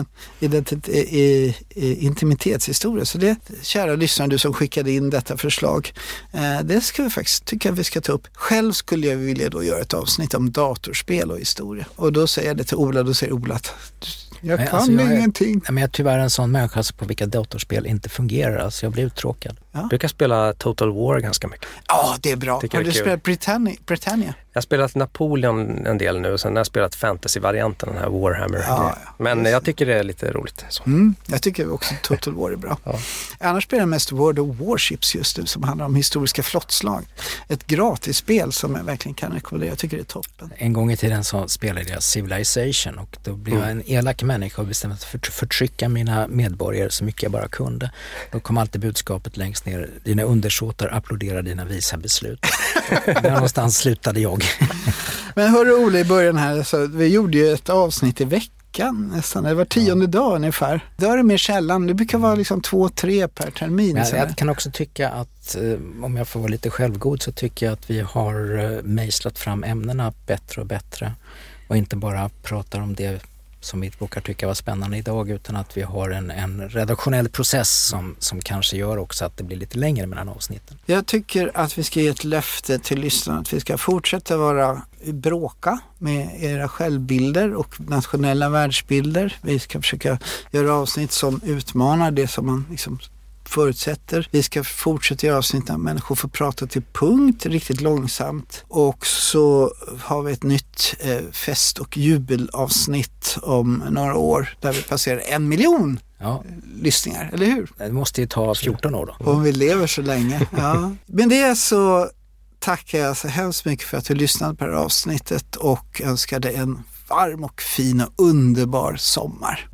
i intimitetshistoria. Så det, kära lyssnare, du som skickade in detta förslag, det ska vi faktiskt tycka att vi ska ta upp. Själv skulle jag vilja då göra ett avsnitt om datorspel och historia. Och då säger jag det till Ola, då säger Ola att jag kan ingenting. Men jag är tyvärr en sån människa på vilka datorspel inte fungerar, alltså jag blir uttråkad. Ja. Jag brukar spela Total War ganska mycket. Ja, det är bra. Har du spelat Britannia? Jag har spelat Napoleon en del nu och sen har jag spelat fantasy-varianten, den här Warhammer. Ja. Men jag tycker det är lite roligt. Så. Jag tycker också Total War är bra. Ja. Annars spelar jag mest World of Warships just nu som handlar om historiska flottslag. Ett gratisspel som jag verkligen kan rekommendera. Jag tycker det är toppen. En gång i tiden så spelade jag Civilization och då blev jag en elak människa och bestämde sig för att förtrycka mina medborgare så mycket jag bara kunde. Då kom alltid budskapet längst ner. Dina undersåtar applåderar dina visa beslut. Där någonstans slutade jag. Men hörru Ola, i början här, så vi gjorde ju ett avsnitt i veckan nästan, det var 10:e dag ungefär. Då är det mer sällan, det brukar vara liksom 2-3 per termin. Jag kan också tycka att, om jag får vara lite självgod, så tycker jag att vi har mejslat fram ämnena bättre och bättre och inte bara pratar om det som vi brukar tycka var spännande idag, utan att vi har en redaktionell process som kanske gör också att det blir lite längre mellan avsnitten. Jag tycker att vi ska ge ett löfte till lyssnarna att vi ska fortsätta bråka med era självbilder och nationella världsbilder. Vi ska försöka göra avsnitt som utmanar det som man liksom förutsätter. Vi ska fortsätta göra avsnitt där människor får prata till punkt riktigt långsamt. Och så har vi ett nytt fest- och jubelavsnitt om några år där vi passerar 1 miljon lyssningar, eller hur? Det måste ju ta 14 år då. Om vi lever så länge, ja. Men det är så tackar jag så hemskt mycket för att du lyssnade på det här avsnittet och önskar dig en varm och fin och underbar sommar.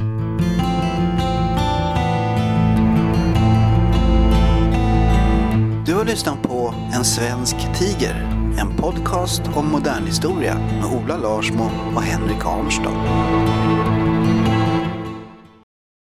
Du har lyssnat på En svensk tiger, en podcast om modern historia med Ola Larsmo och Henrik Arnstad.